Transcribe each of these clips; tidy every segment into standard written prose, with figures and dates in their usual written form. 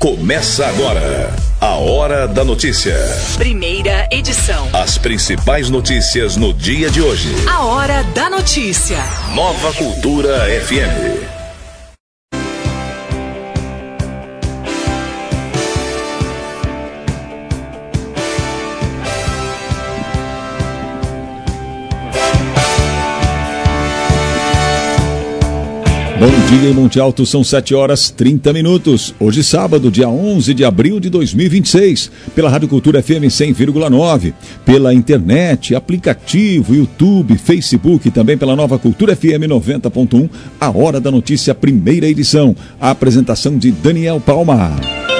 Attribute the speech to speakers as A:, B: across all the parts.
A: Começa agora a Hora da Notícia.
B: Primeira edição.
A: As principais notícias no dia de hoje.
B: A Hora da Notícia.
A: Nova Cultura FM.
C: Bom dia em Monte Alto, são 7h30. Hoje sábado, dia 11 de abril de 2026, pela Rádio Cultura FM 100,9, pela internet, aplicativo, YouTube, Facebook e também pela Nova Cultura FM 90.1, a Hora da Notícia, primeira edição. A apresentação de Daniel Palma.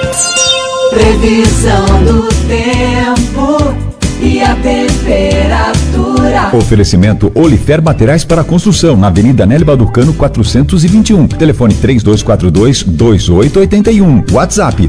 D: Previsão do tempo e a temperatura.
E: Oferecimento Olifer Materiais para Construção, na Avenida Nélio Ducano 421. Telefone 3242-2881. WhatsApp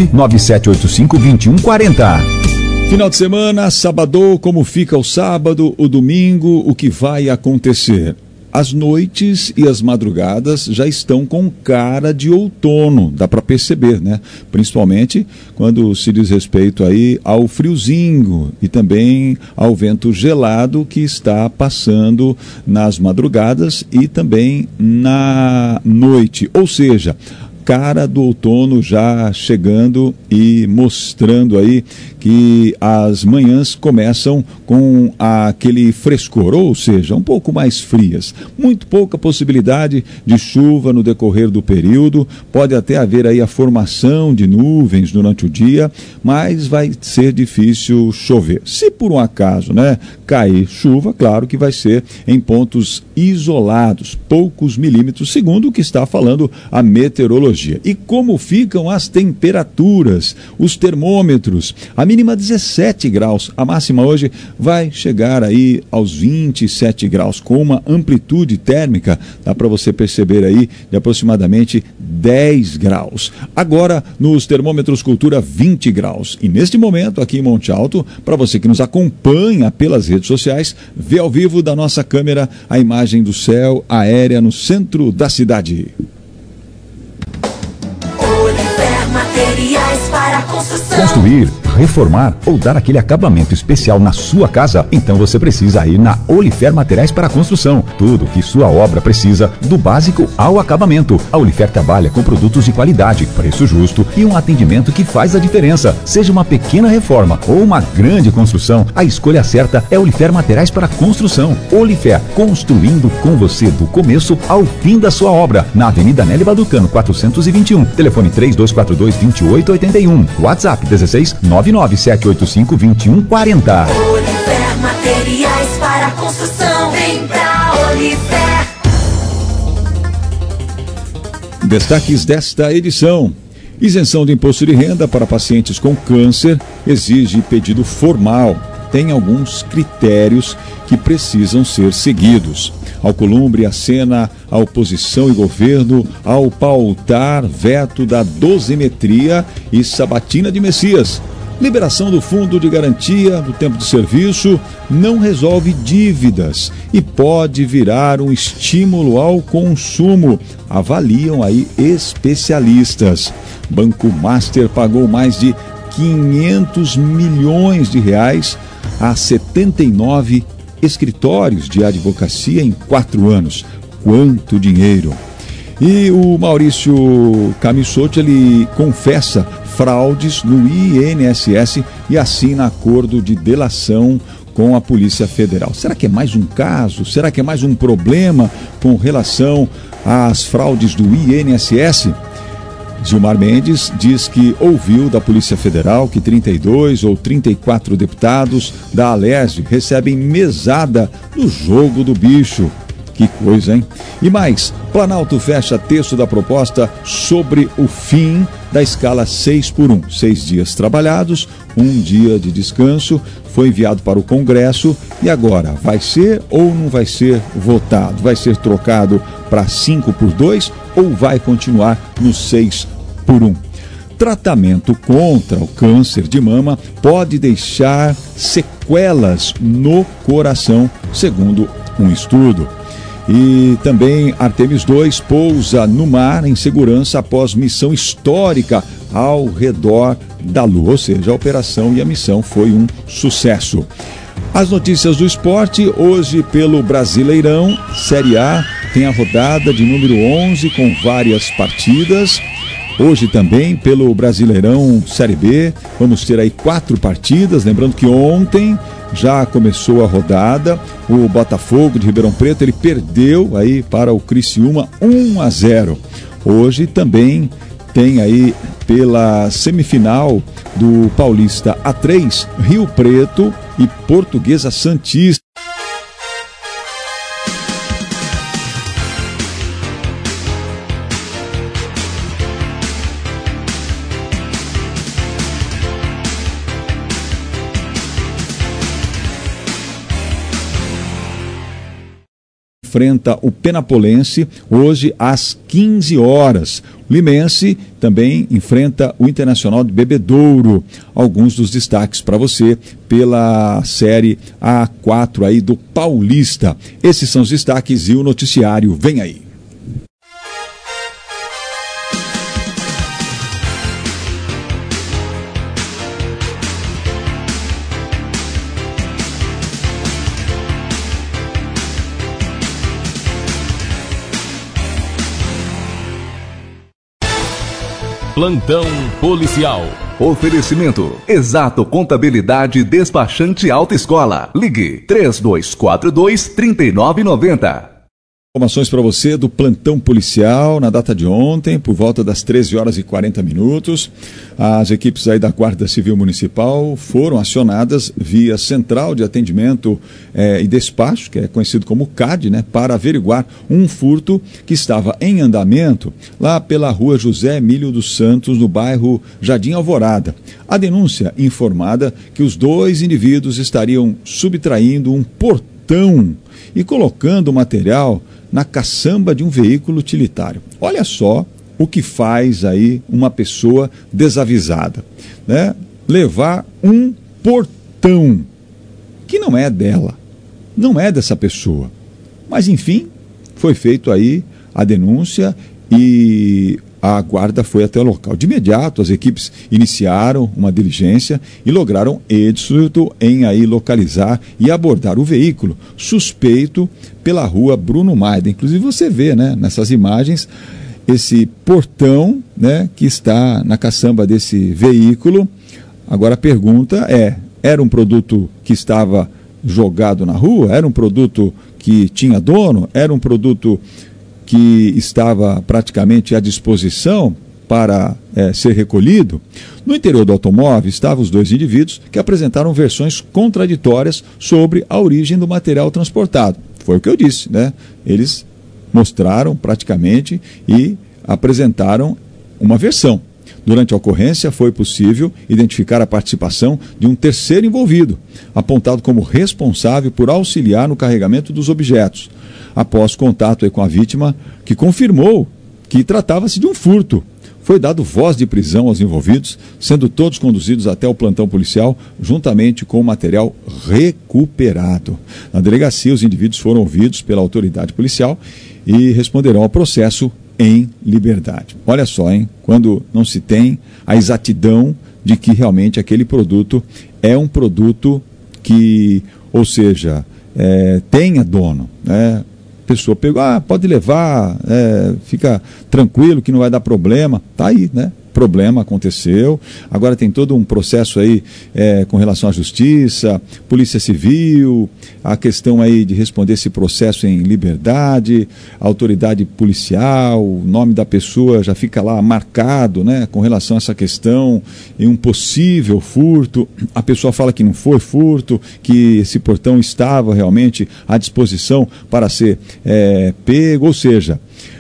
E: 99785-2140.
C: Final de semana, sábado, como fica o sábado, o domingo, o que vai acontecer? As noites e as madrugadas já estão com cara de outono, dá para perceber, né? Principalmente quando se diz respeito aí ao friozinho e também ao vento gelado que está passando nas madrugadas e também na noite. Ou seja, cara do outono já chegando e mostrando aí que as manhãs começam com aquele frescor, ou seja, um pouco mais frias. Muito pouca possibilidade de chuva no decorrer do período, pode até haver aí a formação de nuvens durante o dia, mas vai ser difícil chover. Se por um acaso, cair chuva, claro que vai ser em pontos isolados, poucos milímetros, segundo o que está falando a meteorologia. E como ficam as temperaturas, os termômetros? A mínima 17 graus, a máxima hoje vai chegar aí aos 27 graus, com uma amplitude térmica, dá para você perceber aí, de aproximadamente 10 graus. Agora, nos termômetros Cultura, 20 graus. E neste momento, aqui em Monte Alto, para você que nos acompanha pelas redes sociais, vê ao vivo da nossa câmera a imagem do céu aérea no centro da cidade.
D: Olifer Materiais para Construção.
E: Construir, reformar ou dar aquele acabamento especial na sua casa? Então você precisa ir na Olifer Materiais para Construção. Tudo que sua obra precisa, do básico ao acabamento. A Olifer trabalha com produtos de qualidade, preço justo e um atendimento que faz a diferença. Seja uma pequena reforma ou uma grande construção, a escolha certa é Olifer Materiais para Construção. Olifer, construindo com você do começo ao fim da sua obra. Na Avenida Nélio Ducano 421. Telefone 3242-2881. WhatsApp 1699785-2140.
D: Olifer Materiais para Construção. Vem pra Olifer.
C: Destaques desta edição. Isenção de imposto de renda para pacientes com câncer exige pedido formal. Tem alguns critérios que precisam ser seguidos. Alcolumbre acena a oposição e governo ao pautar veto da dosimetria e sabatina de Messias. Liberação do fundo de garantia do tempo de serviço não resolve dívidas e pode virar um estímulo ao consumo, avaliam aí especialistas. Banco Master pagou mais de 500 milhões de reais a 79 escritórios de advocacia em 4 anos. Quanto dinheiro! E o Maurício Camissotti, ele confessa fraudes no INSS e assina acordo de delação com a Polícia Federal. Será que é mais um caso? Será que é mais um problema com relação às fraudes do INSS? Gilmar Mendes diz que ouviu da Polícia Federal que 32 ou 34 deputados da Alerj recebem mesada no jogo do bicho. Que coisa, hein? E mais, Planalto fecha texto da proposta sobre o fim da escala 6x1. 6 dias trabalhados, 1 dia de descanso, foi enviado para o Congresso e agora vai ser ou não vai ser votado? Vai ser trocado para 5x2 ou vai continuar no 6x1? Tratamento contra o câncer de mama pode deixar sequelas no coração, segundo um estudo. E também Artemis II pousa no mar em segurança após missão histórica ao redor da Lua, ou seja, a operação e a missão foi um sucesso. As notícias do esporte, hoje pelo Brasileirão, Série A, tem a rodada de número 11 com várias partidas. Hoje também pelo Brasileirão Série B, vamos ter aí 4 partidas, lembrando que ontem já começou a rodada, o Botafogo de Ribeirão Preto, ele perdeu aí para o Criciúma 1-0. Hoje também tem aí pela semifinal do Paulista A3, Rio Preto e Portuguesa Santista. Enfrenta o Penapolense hoje às 15 horas. O Limense também enfrenta o Internacional de Bebedouro. Alguns dos destaques para você pela série A4 aí do Paulista. Esses são os destaques e o noticiário vem aí.
F: Plantão policial. Oferecimento: Exato Contabilidade Despachante Autoescola. Ligue 3242-3990.
C: Informações para você do plantão policial na data de ontem, por volta das 13h40. As equipes aí da Guarda Civil Municipal foram acionadas via Central de Atendimento e Despacho, que é conhecido como CAD, né, para averiguar um furto que estava em andamento lá pela rua José Emílio dos Santos, no bairro Jardim Alvorada. A denúncia informada que os 2 indivíduos estariam subtraindo um portão e colocando o material na caçamba de um veículo utilitário. Olha só o que faz aí uma pessoa desavisada, né? Levar um portão que não é dela, não é dessa pessoa. Mas enfim, foi feito aí a denúncia e a guarda foi até o local. De imediato, as equipes iniciaram uma diligência e lograram êxito em aí localizar e abordar o veículo suspeito pela rua Bruno Maida. Inclusive você vê, né, nessas imagens, esse portão, né, que está na caçamba desse veículo. Agora a pergunta é: era um produto que estava jogado na rua? Era um produto que tinha dono? Era um produto que estava praticamente à disposição para ser recolhido? No interior do automóvel estavam os 2 indivíduos que apresentaram versões contraditórias sobre a origem do material transportado. Foi o que eu disse, né? Eles mostraram praticamente e apresentaram uma versão. Durante a ocorrência, foi possível identificar a participação de um terceiro envolvido, apontado como responsável por auxiliar no carregamento dos objetos. Após contato com a vítima, que confirmou que tratava-se de um furto, foi dado voz de prisão aos envolvidos, sendo todos conduzidos até o plantão policial, juntamente com o material recuperado. Na delegacia, os indivíduos foram ouvidos pela autoridade policial e responderão ao processo em liberdade. Olha só, hein? Quando não se tem a exatidão de que realmente aquele produto é um produto que, ou seja, tenha dono, né? A pessoa pegou, pode levar, fica tranquilo que não vai dar problema. Tá aí, né? Problema aconteceu. Agora tem todo um processo aí com relação à justiça, polícia civil, a questão aí de responder esse processo em liberdade, autoridade policial, o nome da pessoa já fica lá marcado, né, com relação a essa questão e um possível furto. A pessoa fala que não foi furto, que esse portão estava realmente à disposição para ser pego, ou seja,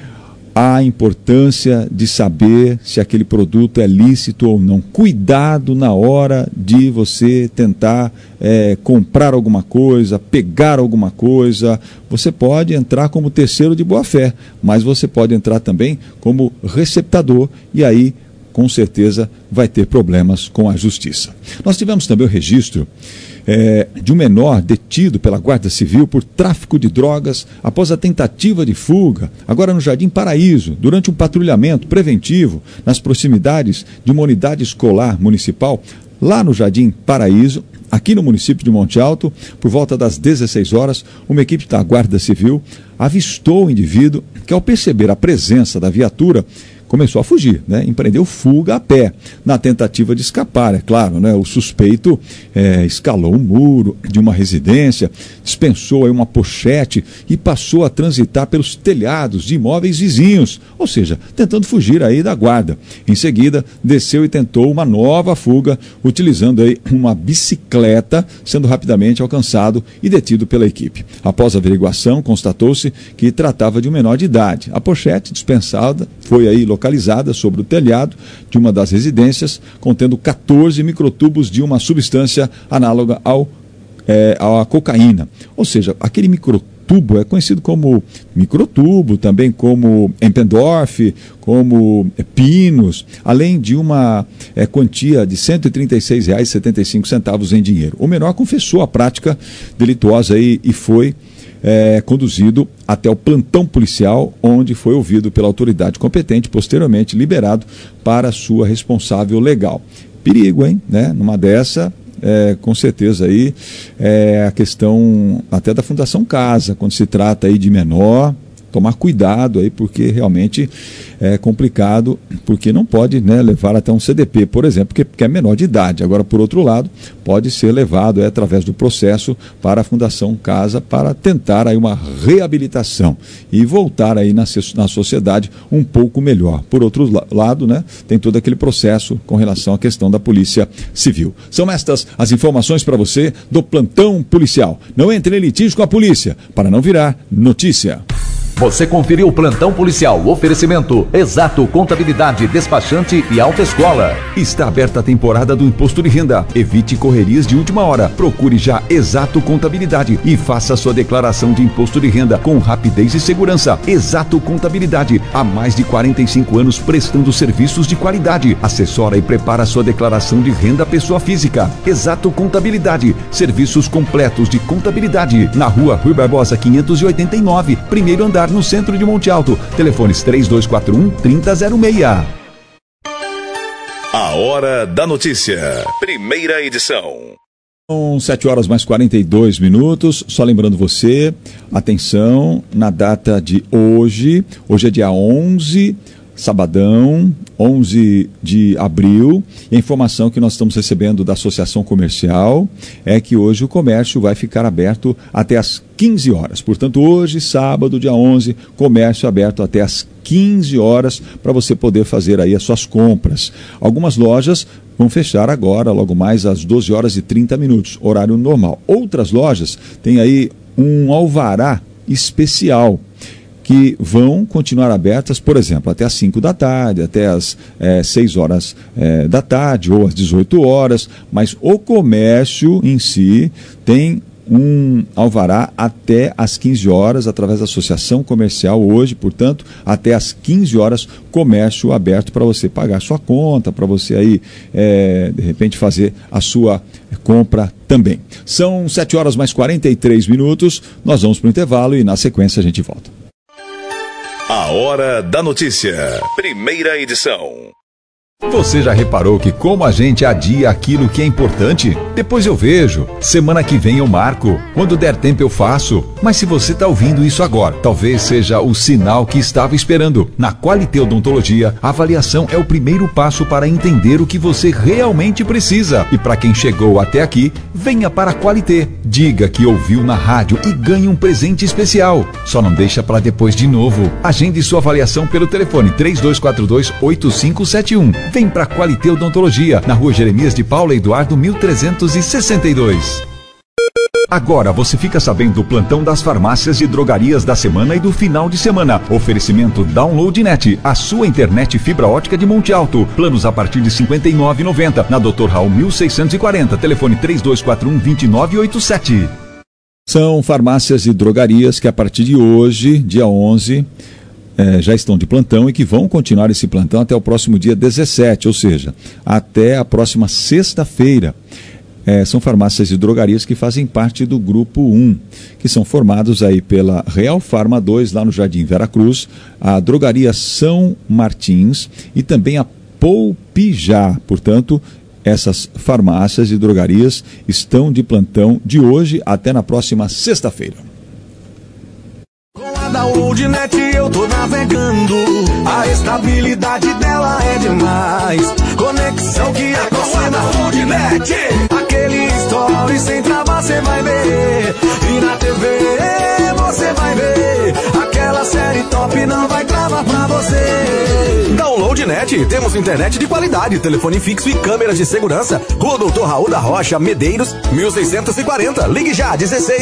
C: a importância de saber se aquele produto é lícito ou não. Cuidado na hora de você tentar comprar alguma coisa, pegar alguma coisa. Você pode entrar como terceiro de boa-fé, mas você pode entrar também como receptador e aí, com certeza, vai ter problemas com a justiça. Nós tivemos também o registro de um menor detido pela Guarda Civil por tráfico de drogas após a tentativa de fuga, agora no Jardim Paraíso, durante um patrulhamento preventivo nas proximidades de uma unidade escolar municipal, lá no Jardim Paraíso, aqui no município de Monte Alto. Por volta das 16 horas, uma equipe da Guarda Civil avistou o indivíduo que, ao perceber a presença da viatura, começou a fugir, né? Empreendeu fuga a pé, na tentativa de escapar, é claro, né? O suspeito escalou um muro de uma residência, dispensou aí uma pochete e passou a transitar pelos telhados de imóveis vizinhos, ou seja, tentando fugir aí da guarda. Em seguida, desceu e tentou uma nova fuga, utilizando aí uma bicicleta, sendo rapidamente alcançado e detido pela equipe. Após a averiguação, constatou-se que tratava de um menor de idade. A pochete dispensada foi aí localizada sobre o telhado de uma das residências, contendo 14 microtubos de uma substância análoga à cocaína. Ou seja, aquele microtubo é conhecido como microtubo, também como Empendorf, como Pinos, além de uma quantia de R$ 136,75 em dinheiro. O menor confessou a prática delituosa aí e foi conduzido até o plantão policial, onde foi ouvido pela autoridade competente, posteriormente liberado para sua responsável legal. Perigo, hein? Né? Numa dessa, com certeza aí, a questão até da Fundação Casa, quando se trata aí de menor, tomar cuidado aí, porque realmente é complicado, porque não pode, né, levar até um CDP, por exemplo, porque é menor de idade. Agora, por outro lado, pode ser levado através do processo para a Fundação Casa para tentar aí uma reabilitação e voltar aí na sociedade um pouco melhor. Por outro lado, né, tem todo aquele processo com relação à questão da Polícia Civil. São estas as informações para você do plantão policial. Não entre em litígio com a polícia para não virar notícia.
F: Você conferiu o Plantão Policial, oferecimento Exato Contabilidade, Despachante e Autoescola.
E: Está aberta a temporada do Imposto de Renda. Evite correrias de última hora. Procure já Exato Contabilidade e faça sua declaração de Imposto de Renda com rapidez e segurança. Exato Contabilidade, há mais de 45 anos prestando serviços de qualidade. Assessora e prepara sua declaração de renda pessoa física. Exato Contabilidade, serviços completos de contabilidade. Na Rua Rui Barbosa 589, primeiro andar, no centro de Monte Alto. Telefones 3241-3006.
A: A Hora da Notícia. Primeira edição.
C: São 7 horas mais 42 minutos. Só lembrando você, atenção, na data de hoje é dia 11, sabadão, 11 de abril, e a informação que nós estamos recebendo da Associação Comercial é que hoje o comércio vai ficar aberto até às 15 horas. Portanto, hoje, sábado, dia 11, comércio aberto até às 15 horas para você poder fazer aí as suas compras. Algumas lojas vão fechar agora, logo mais às 12 horas e 30 minutos, horário normal. Outras lojas têm aí um alvará especial, que vão continuar abertas, por exemplo, até às 5 da tarde, até às 6 horas da tarde ou às 18 horas, mas o comércio em si tem um alvará até às 15 horas, através da Associação Comercial hoje, portanto, até às 15 horas, comércio aberto para você pagar sua conta, para você aí, de repente, fazer a sua compra também. São 7 horas mais 43 minutos, nós vamos para o intervalo e na sequência a gente volta.
A: A Hora da Notícia. Primeira edição.
E: Você já reparou que como a gente adia aquilo que é importante? Depois eu vejo, semana que vem eu marco, quando der tempo eu faço. Mas se você está ouvindo isso agora, talvez seja o sinal que estava esperando. Na Qualité Odontologia, a avaliação é o primeiro passo para entender o que você realmente precisa. E para quem chegou até aqui, venha para a Qualité. Diga que ouviu na rádio e ganhe um presente especial. Só não deixa para depois de novo. Agende sua avaliação pelo telefone 3242-8571. Vem para Qualité Odontologia, na Rua Jeremias de Paula Eduardo 1362. Agora você fica sabendo do plantão das farmácias e drogarias da semana e do final de semana. Oferecimento Downloadnet, a sua internet fibra ótica de Monte Alto. Planos a partir de R$ 59,90. Na Dr. Raul 1640, telefone 3241-2987.
C: São farmácias e drogarias que a partir de hoje, dia 11... já estão de plantão e que vão continuar esse plantão até o próximo dia 17, ou seja, até a próxima sexta-feira. são farmácias e drogarias que fazem parte do Grupo 1, que são formados aí pela Real Farma 2, lá no Jardim Veracruz, a Drogaria São Martins e também a Poupijá. Portanto, essas farmácias e drogarias estão de plantão de hoje até na próxima sexta-feira.
G: Com a Downloadnet eu tô navegando, a estabilidade dela é demais. Conexão que é com a Downloadnet, aquele story sem travar cê vai ver. E na TV você vai ver, aquela série top não vai travar pra você. Downloadnet, temos internet de qualidade, telefone fixo e câmeras de segurança. Rua Doutor Raul da Rocha, Medeiros, 1640. Ligue já,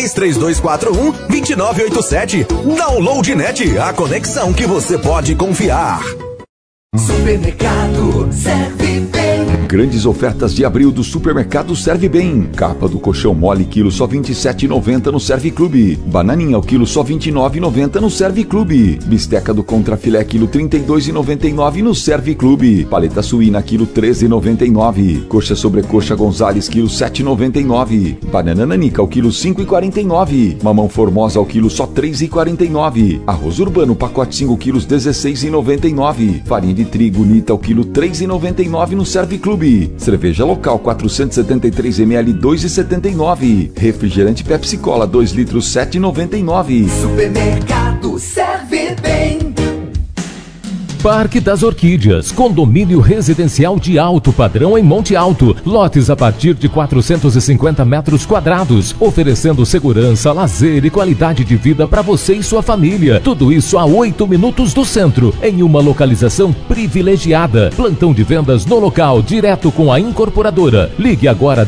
G: 16-3241-2987. Downloadnet, a conexão que você pode confiar.
D: Supermercado Serve Bem.
E: Grandes ofertas de abril do Supermercado Serve Bem. Capa do colchão mole, quilo só R$ 27,90 no Serve Clube. Bananinha, o quilo só R$ 29,90 no Serve Clube. Bisteca do contrafilé, quilo R$ 32,99 no Serve Clube. Paleta suína, quilo R$ 13,99. Coxa sobrecoxa Gonzales, quilo R$ 7,99. Banana nanica, o quilo R$ 5,49. Mamão formosa, ao quilo só R$ 3,49. Arroz urbano, pacote 5 quilos, R$ 16,99. Farinha de trigo Nita, o quilo R$ 3,99 no Serve Clube. Cerveja local 473 ml, R$ 2,79. Refrigerante Pepsi Cola 2 litros, R$ 7,99.
D: Supermercado Serve Bem.
F: Parque das Orquídeas, condomínio residencial de alto padrão em Monte Alto, lotes a partir de 450 metros quadrados, oferecendo segurança, lazer e qualidade de vida para você e sua família. Tudo isso a 8 minutos do centro, em uma localização privilegiada. Plantão de vendas no local, direto com a incorporadora. Ligue agora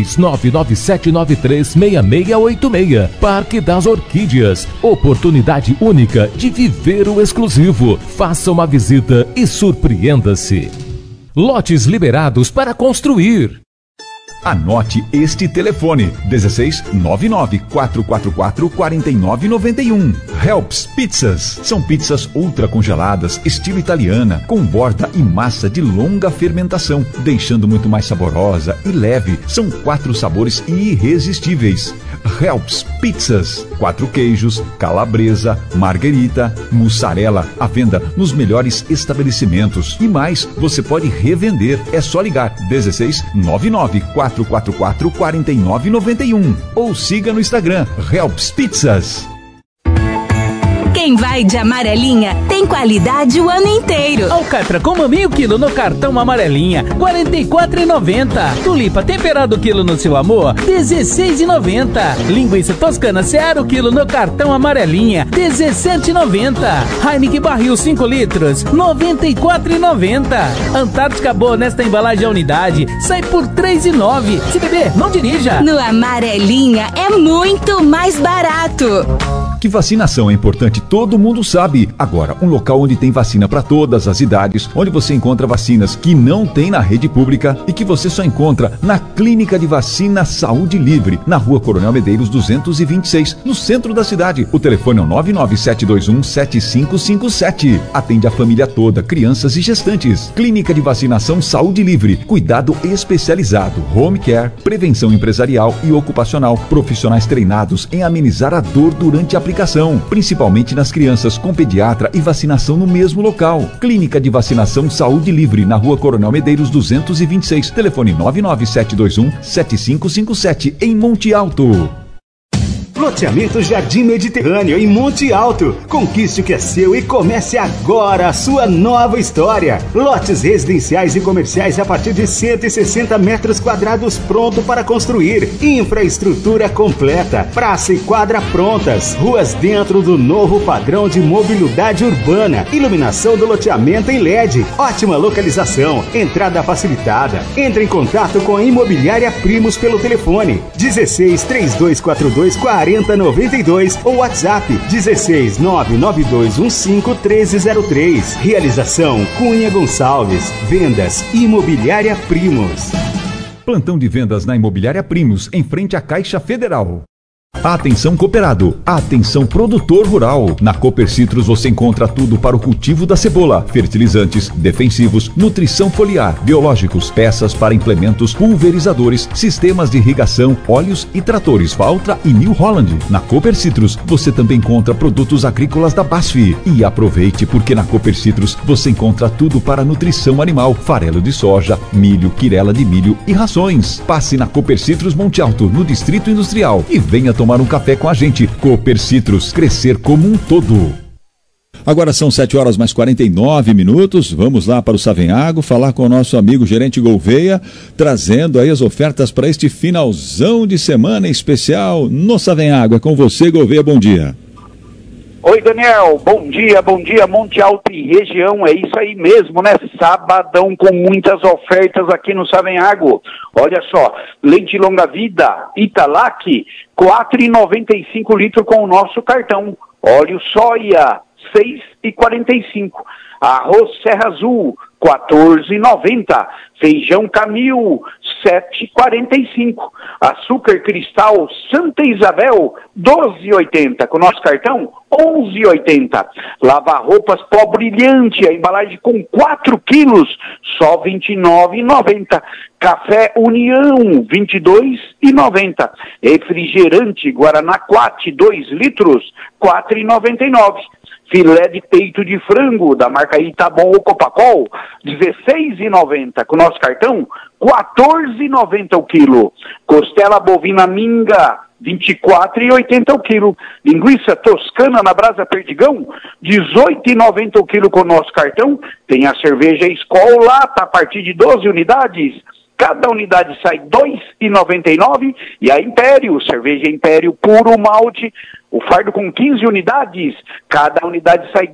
F: 16-997936686. Parque das Orquídeas, oportunidade única de viver o exclusivo. Faça uma visita e surpreenda-se. Lotes liberados para construir.
E: Anote este telefone: 16-99-444-4991. Helps Pizzas. São pizzas ultra congeladas, estilo italiana, com borda e massa de longa fermentação, deixando muito mais saborosa e leve. São 4 sabores irresistíveis. Helps Pizzas. 4 queijos, calabresa, marguerita, mussarela, à venda nos melhores estabelecimentos. E mais, você pode revender. É só ligar 16-99-444-4991 ou siga no Instagram Helps Pizzas.
H: Quem vai de amarelinha tem qualidade o ano inteiro.
I: Alcatra com maminho quilo no cartão amarelinha, R$ 44,90. Tulipa temperado quilo no seu amor, R$ 16,90. Linguiça toscana Seara quilo no cartão amarelinha, R$ 17,90. Heineken barril 5 litros, R$ 94,90. Antártica Boa nesta embalagem a unidade, sai por R$ 3,9. Se beber, não dirija.
H: No amarelinha é muito mais barato.
E: Que vacinação é importante, todo mundo sabe. Agora, um local onde tem vacina para todas as idades, onde você encontra vacinas que não tem na rede pública e que você só encontra na Clínica de Vacina Saúde Livre, na Rua Coronel Medeiros 226, no centro da cidade. O telefone é 99721-7557. Atende a família toda, crianças e gestantes. Clínica de Vacinação Saúde Livre, cuidado especializado, home care, prevenção empresarial e ocupacional, profissionais treinados em amenizar a dor durante a aplicação, principalmente nas crianças, com pediatra e vacinação no mesmo local. Clínica de Vacinação Saúde Livre, na Rua Coronel Medeiros 226, telefone 99721-7557, em Monte Alto.
J: Loteamento Jardim Mediterrâneo, em Monte Alto. Conquiste o que é seu e comece agora a sua nova história. Lotes residenciais e comerciais a partir de 160 metros quadrados pronto para construir. Infraestrutura completa. Praça e quadra prontas. Ruas dentro do novo padrão de mobilidade urbana. Iluminação do loteamento em LED. Ótima localização. Entrada facilitada. Entre em contato com a Imobiliária Primos pelo telefone 16-3242-4092 ou WhatsApp 16-99215-1303. Realização Cunha Gonçalves. Vendas Imobiliária Primos.
E: Plantão de vendas na Imobiliária Primos, em frente à Caixa Federal. Atenção cooperado, atenção produtor rural. Na Cooper Citrus você encontra tudo para o cultivo da cebola: fertilizantes, defensivos, nutrição foliar, biológicos, peças para implementos, pulverizadores, sistemas de irrigação, óleos e tratores Valtra e New Holland. Na Cooper Citrus você também encontra produtos agrícolas da BASF. E aproveite, porque na Cooper Citrus você encontra tudo para nutrição animal: farelo de soja, milho, quirela de milho e rações. Passe na Cooper Citrus Monte Alto, no Distrito Industrial, e venha tomar um café com a gente. Cooper Citrus, crescer como um todo.
C: Agora são 7h49. Vamos lá para o Savenhago falar com o nosso amigo gerente Gouveia, trazendo aí as ofertas para este finalzão de semana especial no Savenhago. É com você, Gouveia, bom dia.
K: Oi, Daniel, bom dia, Monte Alto e região, é isso aí mesmo, né? Sabadão com muitas ofertas aqui no Savenhago. Olha só, leite longa-vida, Italac, R$4,95 litro com o nosso cartão. Óleo soia, R$6,45. Arroz Serra Azul, R$14,90. Feijão Camil, R$7,45. Açúcar Cristal Santa Isabel, R$12,80. Com o nosso cartão, R$11,80. Lava-roupas Pó Brilhante, a embalagem com 4 quilos, só R$29,90. Café União, R$22,90. Refrigerante Guaraná Quat, 2 litros, R$4,99. Filé de peito de frango da marca Itabom ou Copacol, R$16,90. Com o nosso cartão, R$14,90 o quilo. Costela bovina minga, R$24,80 o quilo. Linguiça toscana na Brasa Perdigão, R$18,90 o quilo com o nosso cartão. Tem a cerveja Skol Lata a partir de 12 unidades. Cada unidade sai R$2,99. E a Império, cerveja Império puro malte, o fardo com 15 unidades, cada unidade sai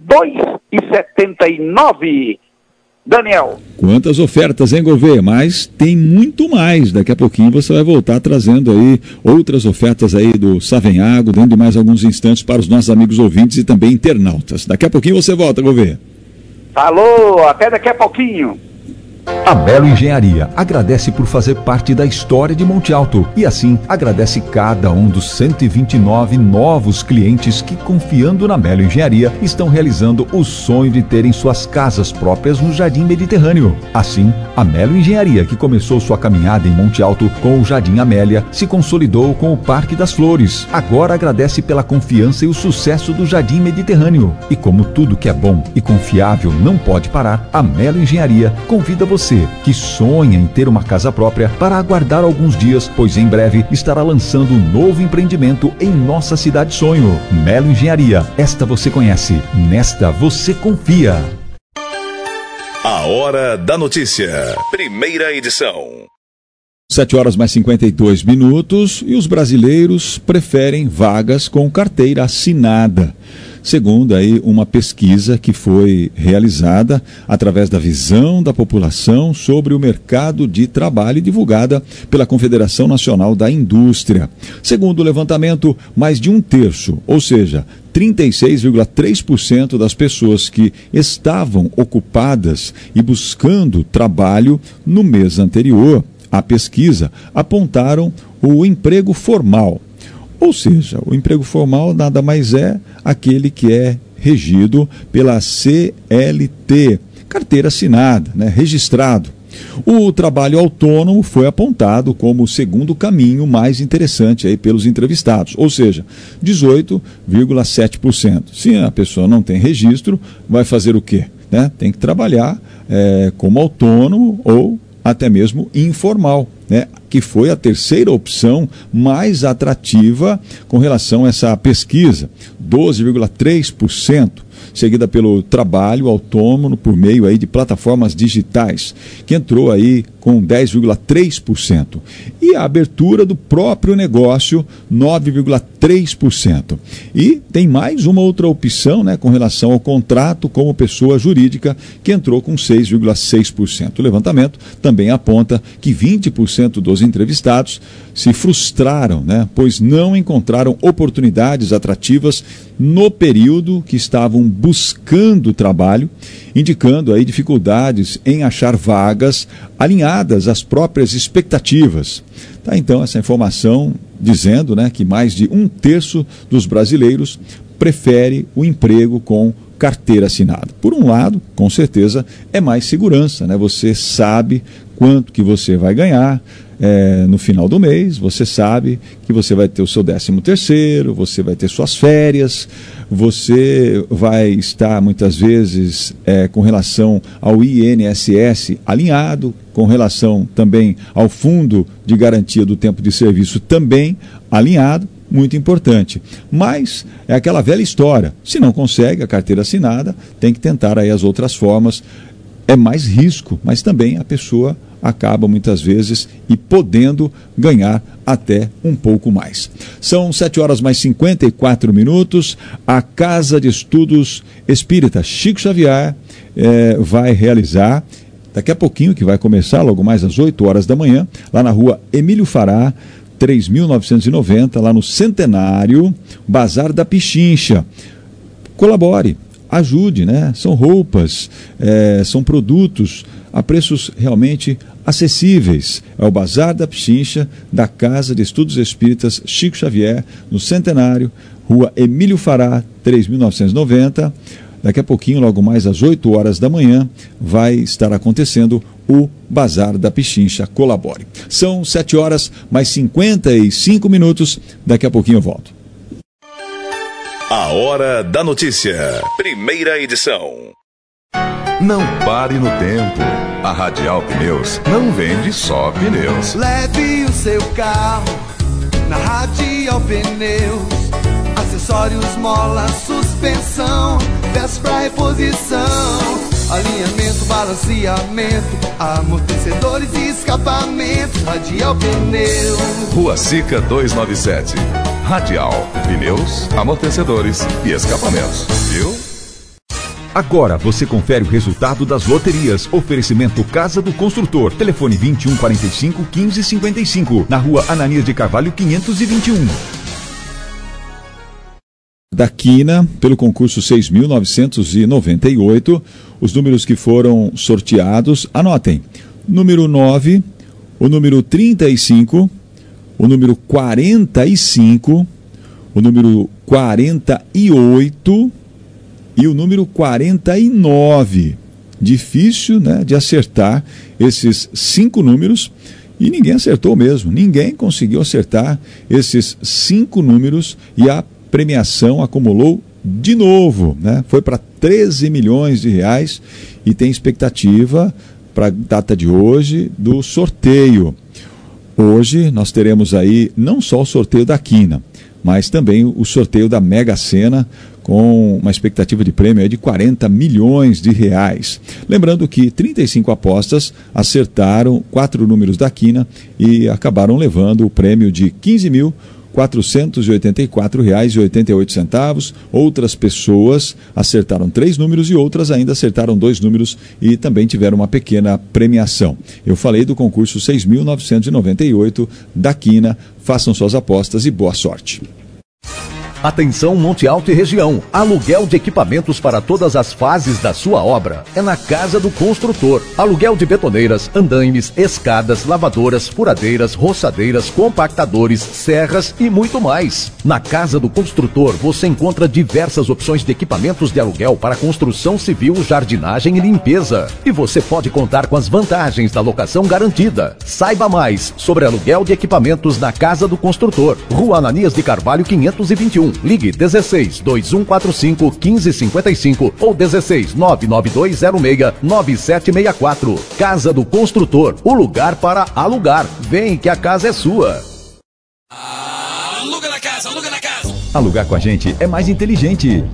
K: R$2,79. Daniel.
C: Quantas ofertas, hein, Gouveia? Mas tem muito mais. Daqui a pouquinho você vai voltar trazendo aí outras ofertas aí do Savenhago, dentro de mais alguns instantes para os nossos amigos ouvintes e também internautas. Daqui a pouquinho você volta, Gouveia.
K: Falou, até daqui a pouquinho.
E: A Melo Engenharia agradece por fazer parte da história de Monte Alto e assim agradece cada um dos 129 novos clientes que, confiando na Melo Engenharia, estão realizando o sonho de terem suas casas próprias no Jardim Mediterrâneo. Assim, a Melo Engenharia, que começou sua caminhada em Monte Alto com o Jardim Amélia, se consolidou com o Parque das Flores. Agora agradece pela confiança e o sucesso do Jardim Mediterrâneo. E como tudo que é bom e confiável não pode parar, a Melo Engenharia convida você que sonha em ter uma casa própria para aguardar alguns dias, pois em breve estará lançando um novo empreendimento em nossa cidade sonho. Melo Engenharia, esta você conhece, nesta você confia.
A: A Hora da Notícia, primeira edição.
C: 7h52 e os brasileiros preferem vagas com carteira assinada. Segundo aí uma pesquisa que foi realizada através da visão da população sobre o mercado de trabalho divulgada pela Confederação Nacional da Indústria. Segundo o levantamento, mais de 1/3, ou seja, 36,3% das pessoas que estavam ocupadas e buscando trabalho no mês anterior à pesquisa apontaram o emprego formal. Ou seja, o emprego formal nada mais é aquele que é regido pela CLT, carteira assinada, registrado. O trabalho autônomo foi apontado como o segundo caminho mais interessante aí pelos entrevistados, ou seja, 18,7%. Se a pessoa não tem registro, vai fazer o quê? Tem que trabalhar como autônomo ou até mesmo informal, que foi a terceira opção mais atrativa com relação a essa pesquisa, 12,3%, seguida pelo trabalho autônomo por meio aí de plataformas digitais, que entrou aí com 10,3%. E a abertura do próprio negócio, 9,3%. E tem mais uma outra opção, com relação ao contrato como pessoa jurídica, que entrou com 6,6%. O levantamento também aponta que 20% dos entrevistados se frustraram, pois não encontraram oportunidades atrativas no período que estavam buscando trabalho, indicando aí dificuldades em achar vagas alinhadas às próprias expectativas. Tá, então, essa informação dizendo, né, que mais de 1/3 dos brasileiros prefere o emprego com carteira assinada. Por um lado, com certeza, é mais segurança, né? Você sabe quanto que você vai ganhar no final do mês, você sabe que você vai ter o seu 13º, você vai ter suas férias, você vai estar muitas vezes com relação ao INSS alinhado, com relação também ao Fundo de Garantia do Tempo de Serviço também alinhado. Muito importante, mas é aquela velha história, se não consegue a carteira assinada, tem que tentar aí as outras formas, é mais risco, mas também a pessoa acaba muitas vezes e podendo ganhar até um pouco mais. São 7h mais 54, a Casa de Estudos Espírita Chico Xavier vai realizar, daqui a pouquinho, que vai começar logo mais às 8 horas da manhã, lá na rua Emílio Fará, 3.990, lá no Centenário, Bazar da Pichincha. Colabore, ajude, né? São roupas, são produtos a preços realmente acessíveis. É o Bazar da Pichincha, da Casa de Estudos Espíritas Chico Xavier, no Centenário, rua Emílio Fará, 3.990. Daqui a pouquinho, logo mais às 8 horas da manhã, vai estar acontecendo o Bazar da Pichincha. Colabore. São 7h mais 55. Daqui a pouquinho eu volto.
A: A Hora da Notícia. Primeira edição.
L: Não pare no tempo. A Radial Pneus não vende só pneus.
D: Leve o seu carro na Radial Pneus. Acessórios, mola, suspensão, peças pra reposição, alinhamento, balanceamento, amortecedores e escapamentos. Radial Pneus.
L: Rua Sica 297. Radial Pneus, amortecedores e escapamentos. Viu?
E: Agora você confere o resultado das loterias. Oferecimento Casa do Construtor. Telefone 2145-1555. Na rua Ananias de Carvalho 521.
C: Da Quina, pelo concurso 6.998, os números que foram sorteados, anotem: número 9, o número 35, o número 45, o número 48 e o número 49. Difícil, né, de acertar esses 5 números, e ninguém acertou mesmo, ninguém conseguiu acertar esses 5 números, e a premiação acumulou de novo, né? Foi para 13 milhões de reais e tem expectativa para a data de hoje do sorteio. Hoje nós teremos aí não só o sorteio da Quina, mas também o sorteio da Mega Sena, com uma expectativa de prêmio aí de 40 milhões de reais. Lembrando que 35 apostas acertaram 4 números da Quina e acabaram levando o prêmio de R$ 15.484,88. Outras pessoas acertaram 3 números e outras ainda acertaram 2 números e também tiveram uma pequena premiação. Eu falei do concurso 6.998 da Quina. Façam suas apostas e boa sorte.
F: Atenção Monte Alto e região, aluguel de equipamentos para todas as fases da sua obra. É na Casa do Construtor. Aluguel de betoneiras, andaimes, escadas, lavadoras, furadeiras, roçadeiras, compactadores, serras e muito mais. Na Casa do Construtor você encontra diversas opções de equipamentos de aluguel para construção civil, jardinagem e limpeza. E você pode contar com as vantagens da locação garantida. Saiba mais sobre aluguel de equipamentos na Casa do Construtor. Rua Ananias de Carvalho 521. Ligue 16 2145 1555 ou 16 99206 9764. Casa do Construtor, o lugar para alugar. Vem que a casa é sua.
M: Aluga na casa, aluga na casa.
E: Alugar com a gente é mais inteligente.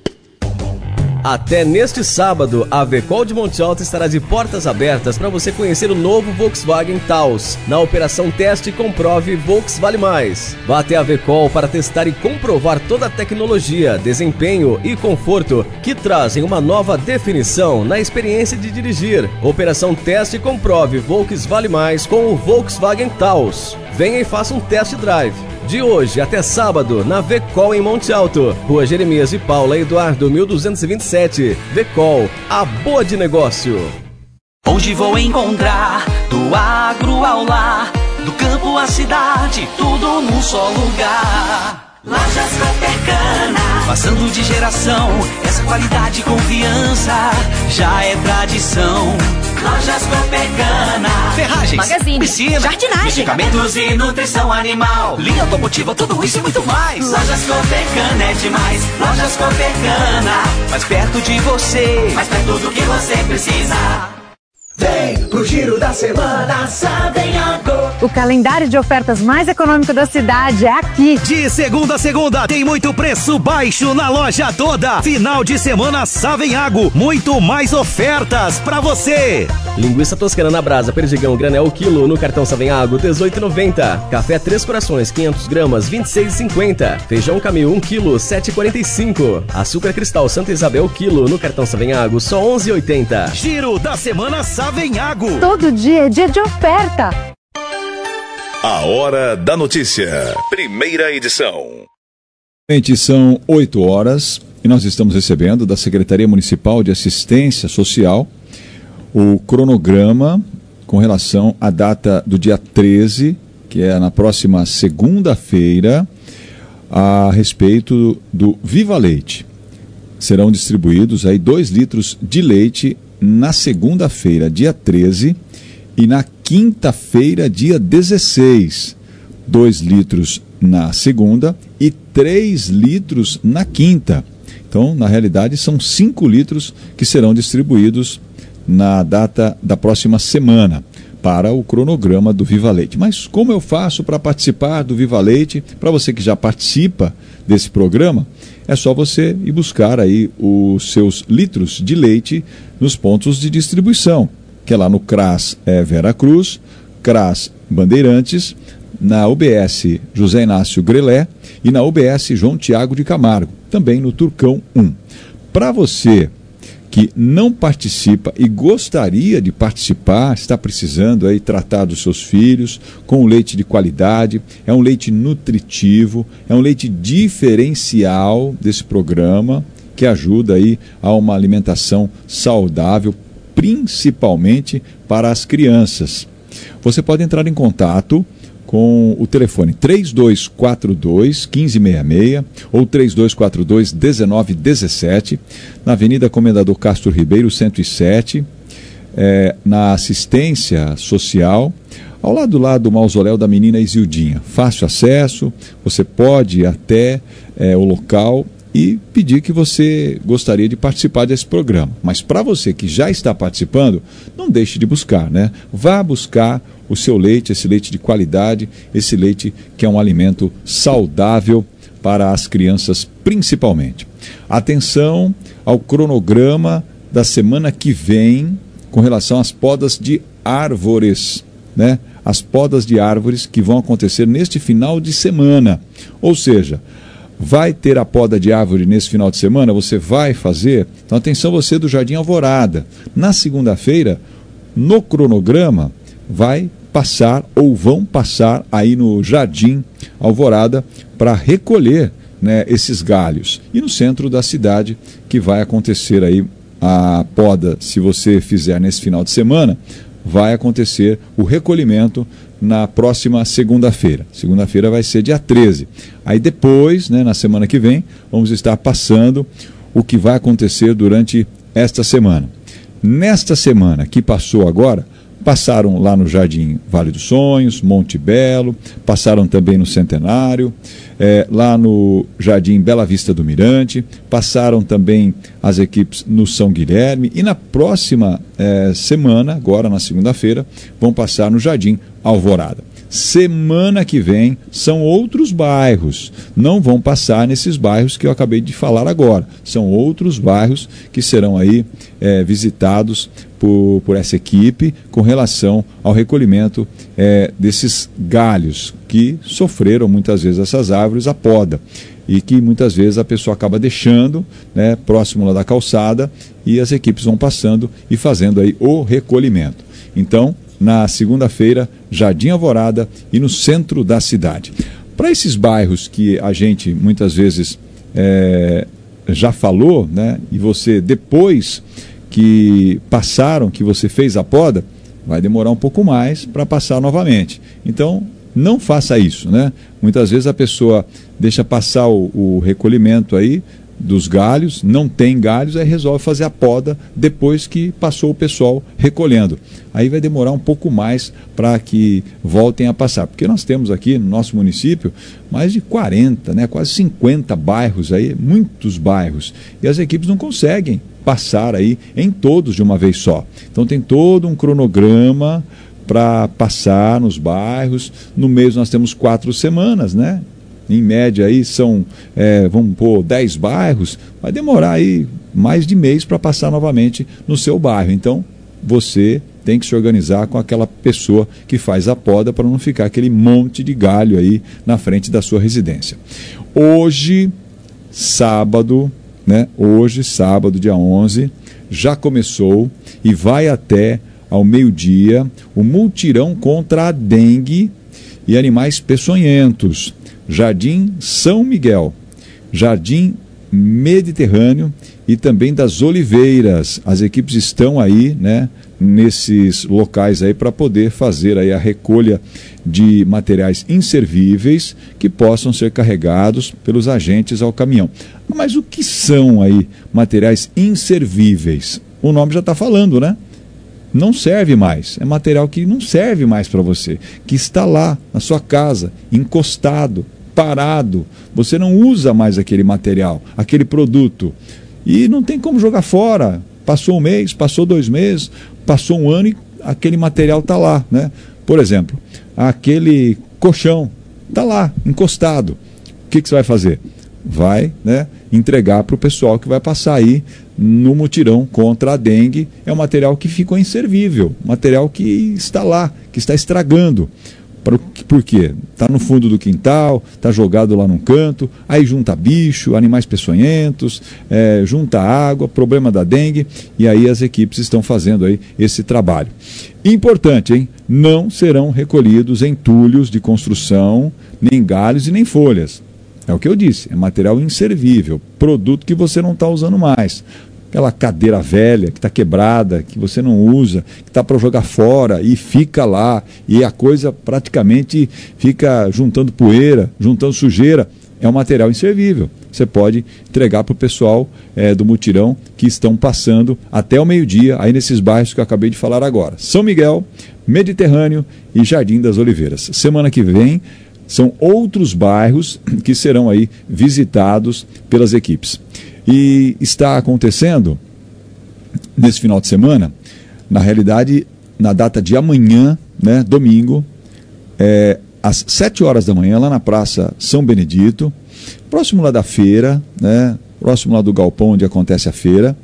N: Até neste sábado, a Vecol de Monte Alto estará de portas abertas para você conhecer o novo Volkswagen Taos, na operação Teste e Comprove Volks Vale Mais. Vá até a Vecol para testar e comprovar toda a tecnologia, desempenho e conforto que trazem uma nova definição na experiência de dirigir. Operação Teste e Comprove Volks Vale Mais com o Volkswagen Taos. Venha e faça um test drive. De hoje até sábado, na Vecol em Monte Alto, Rua Jeremias de Paula Eduardo 1227. Vecol, a boa de negócio.
O: Hoje vou encontrar do agro ao lar, do campo à cidade, tudo num só lugar. Lojas Coopercana, passando de geração, essa qualidade e confiança já é tradição. Lojas Coopercana, ferragens,
P: magazine,
O: piscina,
P: jardinagem,
O: medicamentos e nutrição animal, linha automotiva, tudo isso e muito mais. Lojas Coopercana é demais. Lojas Coopercana, mais perto de você, mais perto do que você precisa. Vem pro Giro da Semana Savenhago.
P: O calendário de ofertas mais econômico da cidade é aqui.
Q: De segunda a segunda tem muito preço baixo na loja toda. Final de semana Savenhago, muito mais ofertas pra você.
N: Linguiça toscana na brasa, perdigão granel quilo no cartão Savenhago, R$18,90. Café Três Corações, 500 gramas, R$26,50. Feijão Camil, 1 quilo, R$7,45. Açúcar Cristal Santa Isabel, quilo no cartão Savenhago, só R$11,80.
Q: Giro da semana Savenhago.
P: Todo dia é dia de oferta.
A: A Hora da Notícia. Primeira edição.
C: São 8 horas e nós estamos recebendo da Secretaria Municipal de Assistência Social o cronograma com relação à data do dia 13, que é na próxima segunda-feira, a respeito do Viva Leite. Serão distribuídos aí 2 litros de leite na segunda-feira, dia 13, e na quinta-feira, dia 16, 2 litros na segunda e 3 litros na quinta. Então, na realidade, são 5 litros que serão distribuídos na data da próxima semana para o cronograma do Viva Leite. Mas como eu faço para participar do Viva Leite? Para você que já participa desse programa, é só você ir buscar aí os seus litros de leite nos pontos de distribuição, que é lá no CRAS Vera Cruz, CRAS Bandeirantes, na UBS José Inácio Grelé e na UBS João Tiago de Camargo, também no Turcão 1. Para você que não participa e gostaria de participar, está precisando aí tratar dos seus filhos com leite de qualidade, é um leite nutritivo, é um leite diferencial desse programa, que ajuda aí a uma alimentação saudável, principalmente para as crianças. Você pode entrar em contato com o telefone 3242-1566 ou 3242-1917, na Avenida Comendador Castro Ribeiro, 107, na assistência social, ao lado do mausoléu da menina Isildinha. Fácil acesso, você pode ir até o local e pedir que você gostaria de participar desse programa. Mas para você que já está participando, não deixe de buscar, né? Vá buscar o seu leite, esse leite de qualidade, esse leite que é um alimento saudável para as crianças principalmente. Atenção ao cronograma da semana que vem com relação às podas de árvores, né? As podas de árvores que vão acontecer neste final de semana. Ou seja, vai ter a poda de árvore nesse final de semana? Você vai fazer? Então atenção você do Jardim Alvorada. Na segunda-feira, no cronograma, vai passar ou vão passar aí no Jardim Alvorada para recolher, né, esses galhos. E no centro da cidade que vai acontecer aí a poda, se você fizer nesse final de semana, vai acontecer o recolhimento na próxima segunda-feira. Segunda-feira vai ser dia 13. Aí depois, né, na semana que vem, vamos estar passando o que vai acontecer durante esta semana. Nesta semana que passou agora, passaram lá no Jardim Vale dos Sonhos, Monte Belo, passaram também no Centenário, lá no Jardim Bela Vista do Mirante, passaram também as equipes no São Guilherme e na próxima semana, agora na segunda-feira, vão passar no Jardim Alvorada. Semana que vem são outros bairros, não vão passar nesses bairros que eu acabei de falar agora, são outros bairros que serão aí visitados por essa equipe com relação ao recolhimento desses galhos que sofreram muitas vezes essas árvores, a poda, e que muitas vezes a pessoa acaba deixando, né, próximo lá da calçada, e as equipes vão passando e fazendo aí o recolhimento. Então, na segunda-feira, Jardim Alvorada e no centro da cidade. Para esses bairros que a gente muitas vezes já falou, né, e você depois que passaram, que você fez a poda, vai demorar um pouco mais para passar novamente. Então, não faça isso, né? Muitas vezes a pessoa deixa passar o recolhimento aí dos galhos, não tem galhos, aí resolve fazer a poda depois que passou o pessoal recolhendo. Aí vai demorar um pouco mais para que voltem a passar, porque nós temos aqui no nosso município mais de 40, né, quase 50 bairros aí, muitos bairros, e as equipes não conseguem passar aí em todos de uma vez só. Então tem todo um cronograma para passar nos bairros. No mês nós temos 4 semanas, né? Em média aí são, vamos pôr 10 bairros, vai demorar aí mais de mês para passar novamente no seu bairro. Então você tem que se organizar com aquela pessoa que faz a poda para não ficar aquele monte de galho aí na frente da sua residência. Hoje, sábado, né? Hoje, sábado, dia 11, já começou e vai até ao meio-dia o mutirão contra a dengue e animais peçonhentos. Jardim São Miguel, Jardim Mediterrâneo e também das Oliveiras. As equipes estão aí, né, nesses locais aí para poder fazer aí a recolha de materiais inservíveis que possam ser carregados pelos agentes ao caminhão. Mas o que são aí materiais inservíveis? O nome já está falando, né? Não serve mais, é material que não serve mais para você, que está lá na sua casa, encostado, parado, você não usa mais aquele material, aquele produto, e não tem como jogar fora. Passou um mês, passou 2 meses, passou um ano e aquele material está lá, né? Por exemplo, aquele colchão está lá, encostado. O que você vai fazer? Vai, né, entregar para o pessoal que vai passar aí no mutirão contra a dengue. É um material que ficou inservível, material que está lá, que está estragando. Por quê? Está no fundo do quintal, está jogado lá num canto, aí junta bicho, animais peçonhentos, junta água, problema da dengue, e aí as equipes estão fazendo aí esse trabalho. Importante, hein? Não serão recolhidos entulhos de construção, nem galhos e nem folhas. É o que eu disse, é material inservível, produto que você não está usando mais. Aquela cadeira velha que está quebrada, que você não usa, que está para jogar fora e fica lá, e a coisa praticamente fica juntando poeira, juntando sujeira, é um material inservível. Você pode entregar para o pessoal do mutirão que estão passando até o meio-dia, aí nesses bairros que eu acabei de falar agora. São Miguel, Mediterrâneo e Jardim das Oliveiras. Semana que vem são outros bairros que serão aí visitados pelas equipes. E está acontecendo nesse final de semana, na realidade, na data de amanhã, né, domingo, às 7 horas da manhã, lá na Praça São Benedito, próximo lá da feira, né, próximo lá do galpão onde acontece a feira,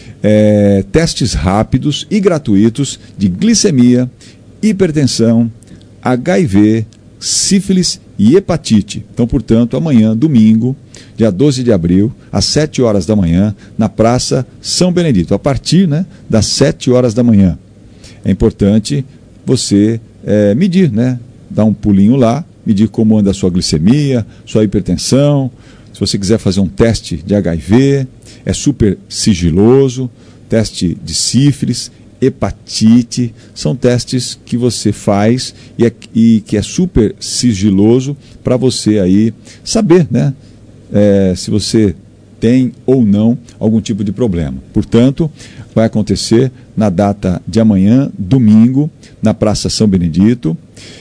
C: testes rápidos e gratuitos de glicemia, hipertensão, HIV, sífilis e hepatite. Então, portanto, amanhã, domingo, dia 12 de abril, às 7 horas da manhã, na Praça São Benedito, a partir, né, das 7 horas da manhã. É importante você medir, né, dar um pulinho lá, medir como anda a sua glicemia, sua hipertensão. Se você quiser fazer um teste de HIV, é super sigiloso, teste de sífilis, hepatite, são testes que você faz e que é super sigiloso para você aí saber, né, se você tem ou não algum tipo de problema. Portanto, vai acontecer na data de amanhã, domingo, na Praça São Benedito.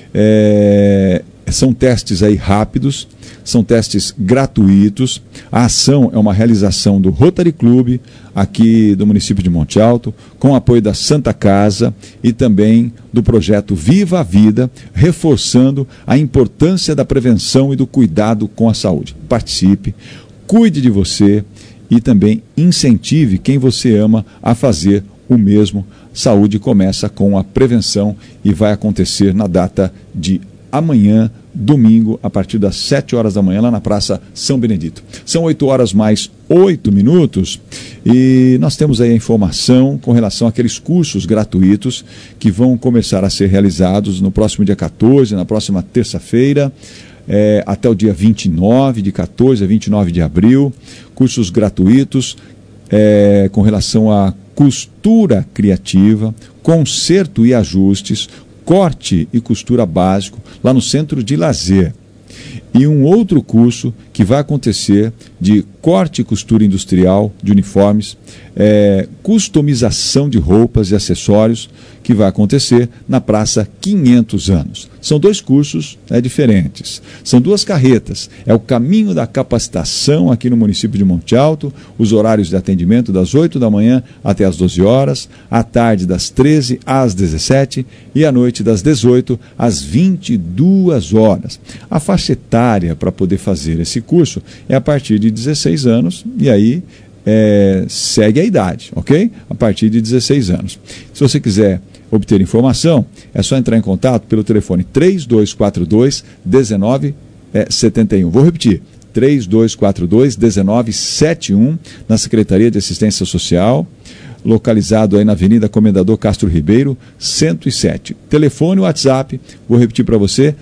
C: São testes aí rápidos, são testes gratuitos. A ação é uma realização do Rotary Club, aqui do município de Monte Alto, com apoio da Santa Casa e também do projeto Viva a Vida, reforçando a importância da prevenção e do cuidado com a saúde. Participe, cuide de você e também incentive quem você ama a fazer o mesmo. Saúde começa com a prevenção e vai acontecer na data de amanhã, domingo, a partir das 7 horas da manhã, lá na Praça São Benedito. São 8 horas mais 8 minutos e nós temos aí a informação com relação àqueles cursos gratuitos que vão começar a ser realizados no próximo dia 14, na próxima terça-feira. até o dia 29, de 14 a 29 de abril, cursos gratuitos com relação à costura criativa, conserto e ajustes, corte e costura básico, lá no Centro de Lazer. E um outro curso que vai acontecer de corte e costura industrial de uniformes, customização de roupas e acessórios, que vai acontecer na Praça 500 Anos. São 2 cursos diferentes, são 2 carretas. É o caminho da capacitação aqui no município de Monte Alto, os horários de atendimento das 8 da manhã até as 12 horas, à tarde das 13 às 17 e à noite das 18 às 22 horas. A faixa etária para poder fazer esse curso é a partir de 16 anos e aí segue a idade, ok? A partir de 16 anos. Se você quiser obter informação, é só entrar em contato pelo telefone 3242-1971. Vou repetir, 3242-1971, na Secretaria de Assistência Social, localizado aí na Avenida Comendador Castro Ribeiro, 107. Telefone e WhatsApp, vou repetir para você,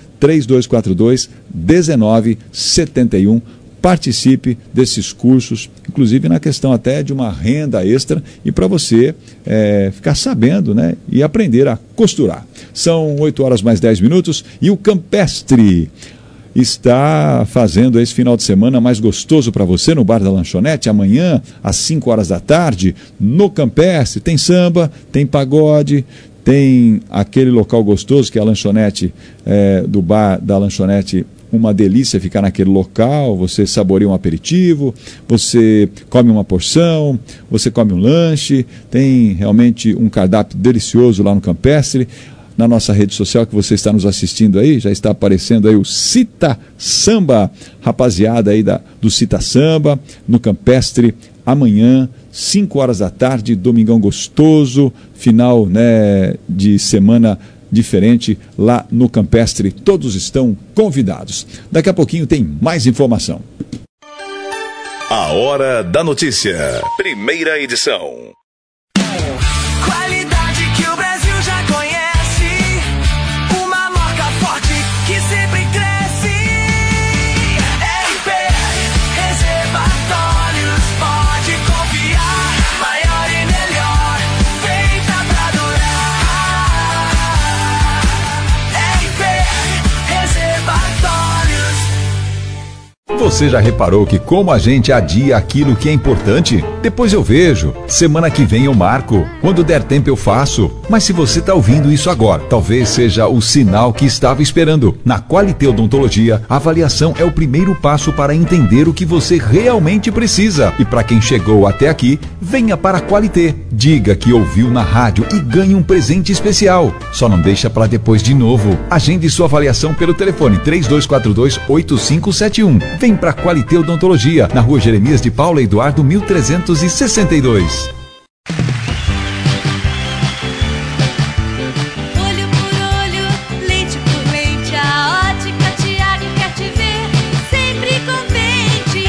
C: 3242-1971. Participe desses cursos, inclusive na questão até de uma renda extra e para você ficar sabendo, né, e aprender a costurar. São 8 horas mais 10 minutos e o Campestre está fazendo esse final de semana mais gostoso para você no Bar da Lanchonete. Amanhã, às 5 horas da tarde, no Campestre, tem samba, tem pagode, tem aquele local gostoso que é a lanchonete do Bar da Lanchonete. Uma delícia ficar naquele local, você saboreia um aperitivo, você come uma porção, você come um lanche, tem realmente um cardápio delicioso lá no Campestre. Na nossa rede social que você está nos assistindo aí, já está aparecendo aí o Cita Samba, rapaziada aí do Cita Samba, no Campestre, amanhã, 5 horas da tarde, domingão gostoso, final, né, de semana diferente lá no Campestre. Todos estão convidados. Daqui a pouquinho tem mais informação.
A: A Hora da Notícia, primeira edição.
O: Qualidade que o Brasil já conhece, uma marca forte que sempre cresce. RP Reservatórios, pode confiar, maior e melhor, feita pra durar. RP Reservatórios.
E: Você já reparou que como a gente adia aquilo que é importante? Depois eu vejo. Semana que vem eu marco. Quando der tempo eu faço. Mas se você está ouvindo isso agora, talvez seja o sinal que estava esperando. Na Qualité Odontologia, a avaliação é o primeiro passo para entender o que você realmente precisa. E para quem chegou até aqui, venha para a Qualité. Diga que ouviu na rádio e ganhe um presente especial. Só não deixa para depois de novo. Agende sua avaliação pelo telefone 3242-8571. Vem para a Qualité Odontologia, na Rua Jeremias de Paula Eduardo 1362.
R: Olho por olho, lente por lente, a Ótica Tiago quer te ver sempre contente.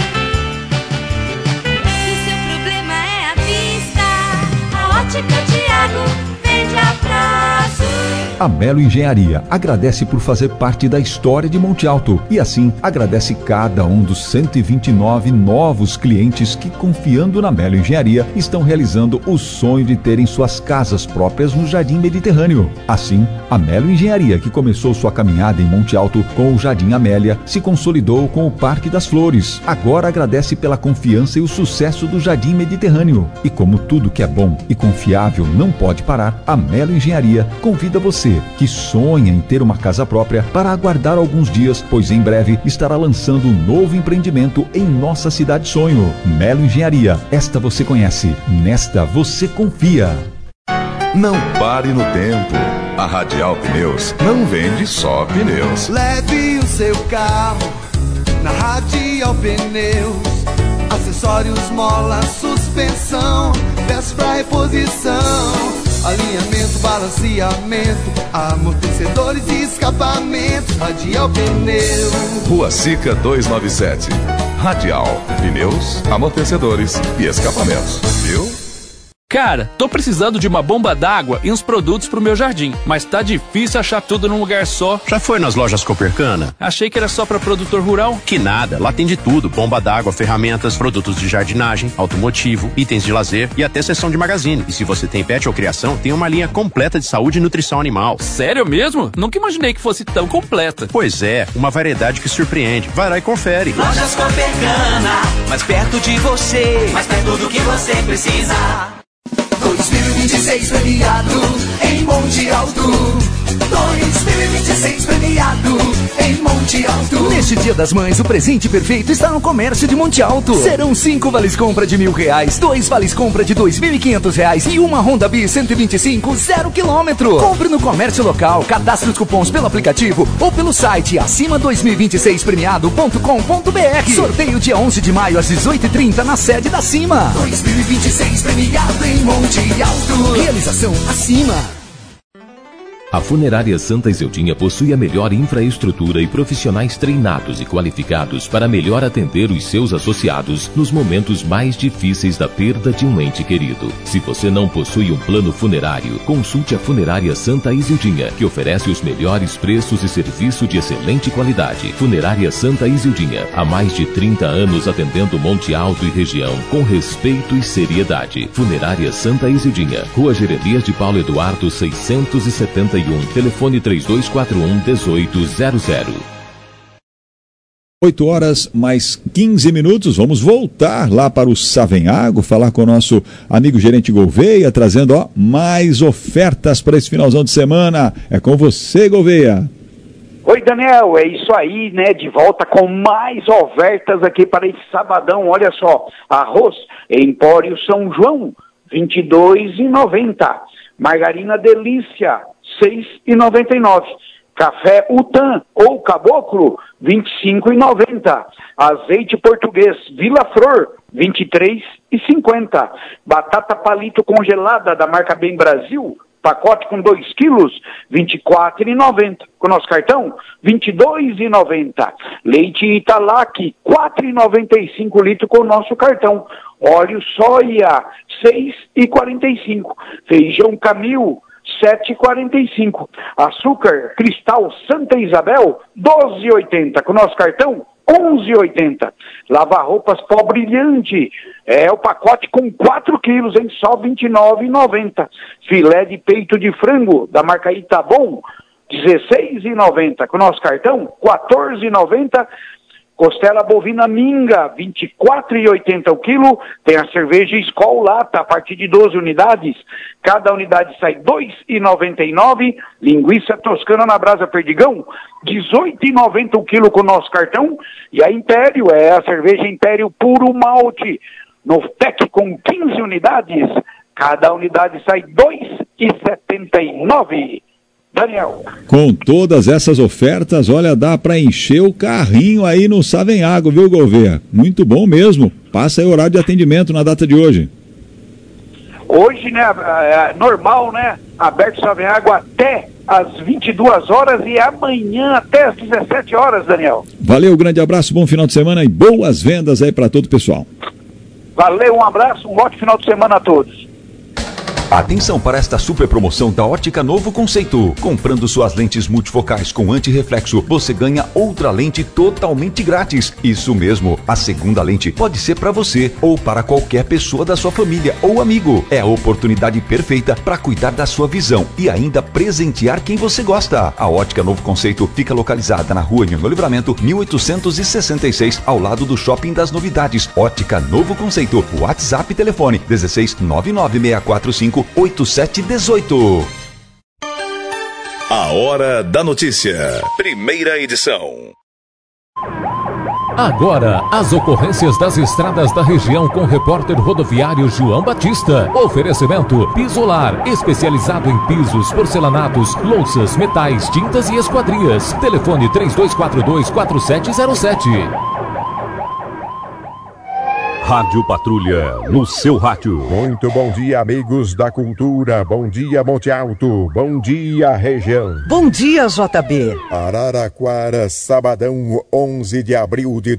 R: Se o seu problema é a vista, a Ótica Tiago vende a prazo.
E: A Melo Engenharia agradece por fazer parte da história de Monte Alto e assim agradece cada um dos 129 novos clientes que, confiando na Melo Engenharia, estão realizando o sonho de terem suas casas próprias no Jardim Mediterrâneo. Assim, a Melo Engenharia, que começou sua caminhada em Monte Alto com o Jardim Amélia, se consolidou com o Parque das Flores. Agora agradece pela confiança e o sucesso do Jardim Mediterrâneo. E como tudo que é bom e confiável não pode parar, a Melo Engenharia convida você que sonha em ter uma casa própria para aguardar alguns dias, pois em breve estará lançando um novo empreendimento em nossa cidade sonho. Melo Engenharia, esta você conhece, nesta você confia.
L: Não pare no tempo. A Radial Pneus não vende só pneus.
D: Leve o seu carro na Radial Pneus. Acessórios, mola, suspensão, peças pra reposição, alinhamento, balanceamento, amortecedores e escapamentos. Radial Pneus.
L: Rua Sica 297. Radial Pneus, amortecedores e escapamentos. Viu?
S: Cara, tô precisando de uma bomba d'água e uns produtos pro meu jardim, mas tá difícil achar tudo num lugar só.
T: Já foi nas lojas Copercana?
S: Achei que era só pra produtor rural.
T: Que nada, lá tem de tudo: bomba d'água, ferramentas, produtos de jardinagem, automotivo, itens de lazer e até seção de magazine. E se você tem pet ou criação, tem uma linha completa de saúde e nutrição animal.
S: Sério mesmo? Nunca imaginei que fosse tão completa.
T: Pois é, uma variedade que surpreende. Vai lá e confere.
O: Lojas Copercana, mais perto de você, mais perto do que você precisa.
G: 2026 premiado em Monte Alto. 2026 premiado em Monte Alto.
Q: Neste Dia das Mães, o presente perfeito está no comércio de Monte Alto. Serão 5 vales compra de R$1.000, 2 vales compra de R$2.500 e uma Honda Bis 125 0 km. Compre no comércio local, cadastre os cupons pelo aplicativo ou pelo site acima2026premiado.com.br. Sorteio dia 11 de maio às 18h30 na sede da Acima.
G: 2026 premiado em Monte Alto.
Q: Realização Acima.
F: A Funerária Santa Izildinha possui a melhor infraestrutura e profissionais treinados e qualificados para melhor atender os seus associados nos momentos mais difíceis da perda de um ente querido. Se você não possui um plano funerário, consulte a Funerária Santa Izildinha, que oferece os melhores preços e serviço de excelente qualidade. Funerária Santa Izildinha, há mais de 30 anos atendendo Monte Alto e região com respeito e seriedade. Funerária Santa Izildinha, Rua Jeremias de Paulo Eduardo 671, telefone 3241-1800.
C: 8 horas mais 15 minutos, vamos voltar lá para o Savenhago, falar com o nosso amigo gerente Gouveia, trazendo mais ofertas para esse finalzão de semana. É com você, Gouveia.
K: Oi, Daniel, é isso aí, né? De volta com mais ofertas aqui para esse sabadão. Olha só, arroz Empório São João, R$ 22,90. Margarina Delícia, R$ 6,99. Café Utan ou Caboclo, R$ 25,90. Azeite português Vila Flor, R$ 23,50. Batata palito congelada da marca Bem Brasil, pacote com 2 quilos, R$ 24,90. Com nosso cartão, R$ 22,90. Leite Italac, R$ 4,95 litro com o nosso cartão. Óleo soia, R$ 6,45. Feijão Camil, R$ 7,45. Açúcar Cristal Santa Isabel, R$ 12,80. Com o nosso cartão, R$ 11,80. Lava-roupas Pó Brilhante, é o pacote com 4 quilos, em só R$ 29,90. Filé de peito de frango, da marca Itabom, R$ 16,90. Com o nosso cartão, R$ 14,90. Costela bovina minga, R$ 24,80 o quilo. Tem a cerveja Skol Lata, a partir de 12 unidades. Cada unidade sai R$ 2,99. Linguiça toscana na brasa Perdigão, R$ 18,90 o quilo com o nosso cartão. E a Império, é a cerveja Império Puro Malte, no TEC com 15 unidades. Cada unidade sai R$ 2,79. Daniel.
C: Com todas essas ofertas, olha, dá para encher o carrinho aí no Savenhago, viu, Gouveia? Muito bom mesmo. Passa aí o horário de atendimento na data de hoje.
K: Hoje, né, normal, né, aberto Savenhago até às 22 horas e amanhã até às 17 horas, Daniel.
C: Valeu, grande abraço, bom final de semana e boas vendas aí para todo o pessoal.
K: Valeu, um abraço, um ótimo final de semana a todos.
E: Atenção para esta super promoção da Ótica Novo Conceito. Comprando suas lentes multifocais com antirreflexo, você ganha outra lente totalmente grátis. Isso mesmo, a segunda lente pode ser para você ou para qualquer pessoa da sua família ou amigo. É a oportunidade perfeita para cuidar da sua visão e ainda presentear quem você gosta. A Ótica Novo Conceito fica localizada na Rua Nhono Livramento, 1866, ao lado do Shopping das Novidades. Ótica Novo Conceito. WhatsApp e telefone 16 99645 8718.
A: A Hora da Notícia. Primeira edição.
F: Agora, as ocorrências das estradas da região com o repórter rodoviário João Batista. Oferecimento Pisolar, especializado em pisos, porcelanatos, louças, metais, tintas e esquadrias. Telefone 3242-4707.
U: Rádio Patrulha, no seu rádio.
V: Muito bom dia, amigos da cultura. Bom dia, Monte Alto. Bom dia, região.
W: Bom dia, JB.
V: Araraquara, sabadão, 11 de abril de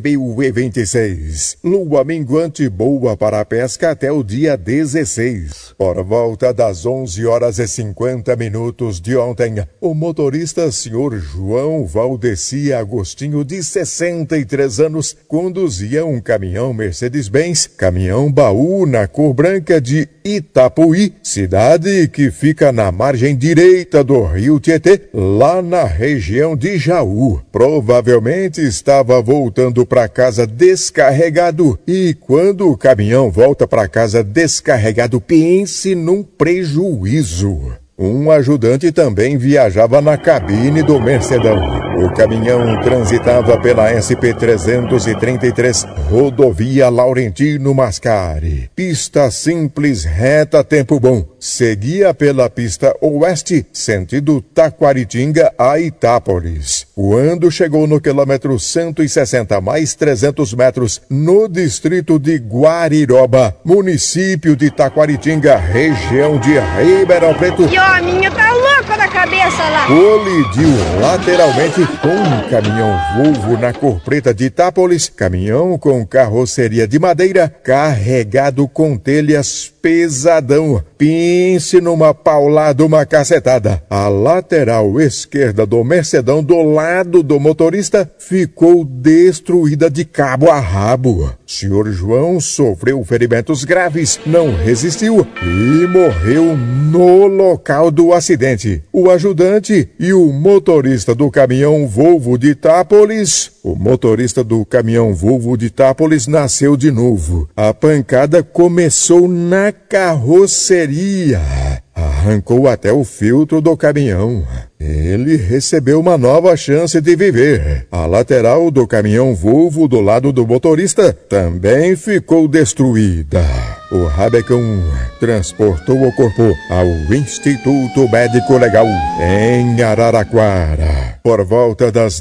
V: 2026. Lua minguante boa para a pesca até o dia 16. Por volta das 11h50 de ontem, o motorista Sr. João Valdeci Agostinho, de 63 anos, conduzia um caminhão Mercedes-Benz, caminhão baú na cor branca de Itapuí, cidade que fica na margem direita do rio Tietê, lá na região de Jaú. Provavelmente estava voltando para casa descarregado, e quando o caminhão volta para casa descarregado, pense num prejuízo. Um ajudante também viajava na cabine do Mercedão. O caminhão transitava pela SP-333, rodovia Laurentino Mascari. Pista simples, reta, tempo bom. Seguia pela pista oeste, sentido Taquaritinga a Itápolis. Quando chegou no quilômetro 160 mais 300 metros, no distrito de Guariroba, município de Taquaritinga, região de Ribeirão Preto,
X: a minha tá louca da cabeça lá.
V: Colidiu lateralmente com um caminhão Volvo na cor preta de Itápolis, caminhão com carroceria de madeira, carregado com telhas pesadão. Pense numa paulada, uma cacetada. A lateral esquerda do Mercedão, do lado do motorista, ficou destruída de cabo a rabo. Senhor João sofreu ferimentos graves, não resistiu e morreu no local do acidente. O ajudante e o motorista do caminhão Volvo de Itápolis, nasceu de novo. A pancada começou na carroceria. Arrancou até o filtro do caminhão. Ele recebeu uma nova chance de viver. A lateral do caminhão Volvo do lado do motorista também ficou destruída. O Rabecão transportou o corpo ao Instituto Médico Legal em Araraquara. Por volta das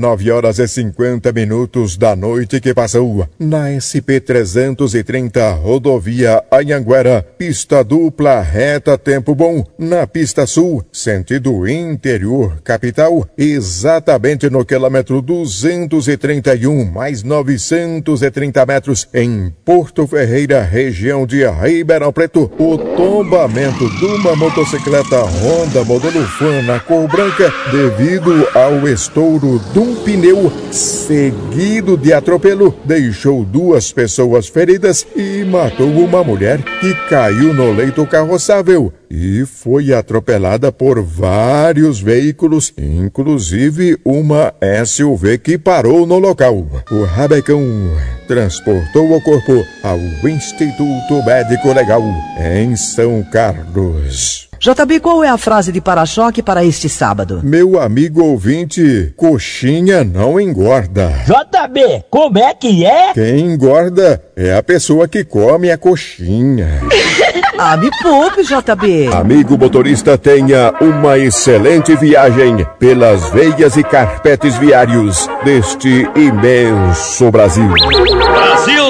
V: 19h50 da noite que passou, na SP-330, rodovia Anhanguera, pista dupla reta, tempo bom, na pista sul, sentido interior capital, exatamente no quilômetro 231 mais 930 metros, em Porto Ferreira, região de Ribeirão Preto, o tombamento de uma motocicleta Honda modelo Fan na cor branca, devido ao estouro de um pneu seguido de atropelo, deixou 2 pessoas feridas e matou uma mulher que caiu no leito carroçável e foi atropelada por vários veículos, inclusive uma SUV que parou no local. O Rabecão transportou o corpo ao Instituto Médico Legal em São Carlos.
W: JB, qual é a frase de para-choque para este sábado?
V: Meu amigo ouvinte, coxinha não engorda.
W: JB, como é que é?
V: Quem engorda é a pessoa que come a coxinha.
W: Ah, me poupe, JB.
V: Amigo motorista, tenha uma excelente viagem pelas veias e carpetes viários deste imenso Brasil.
U: Brasil!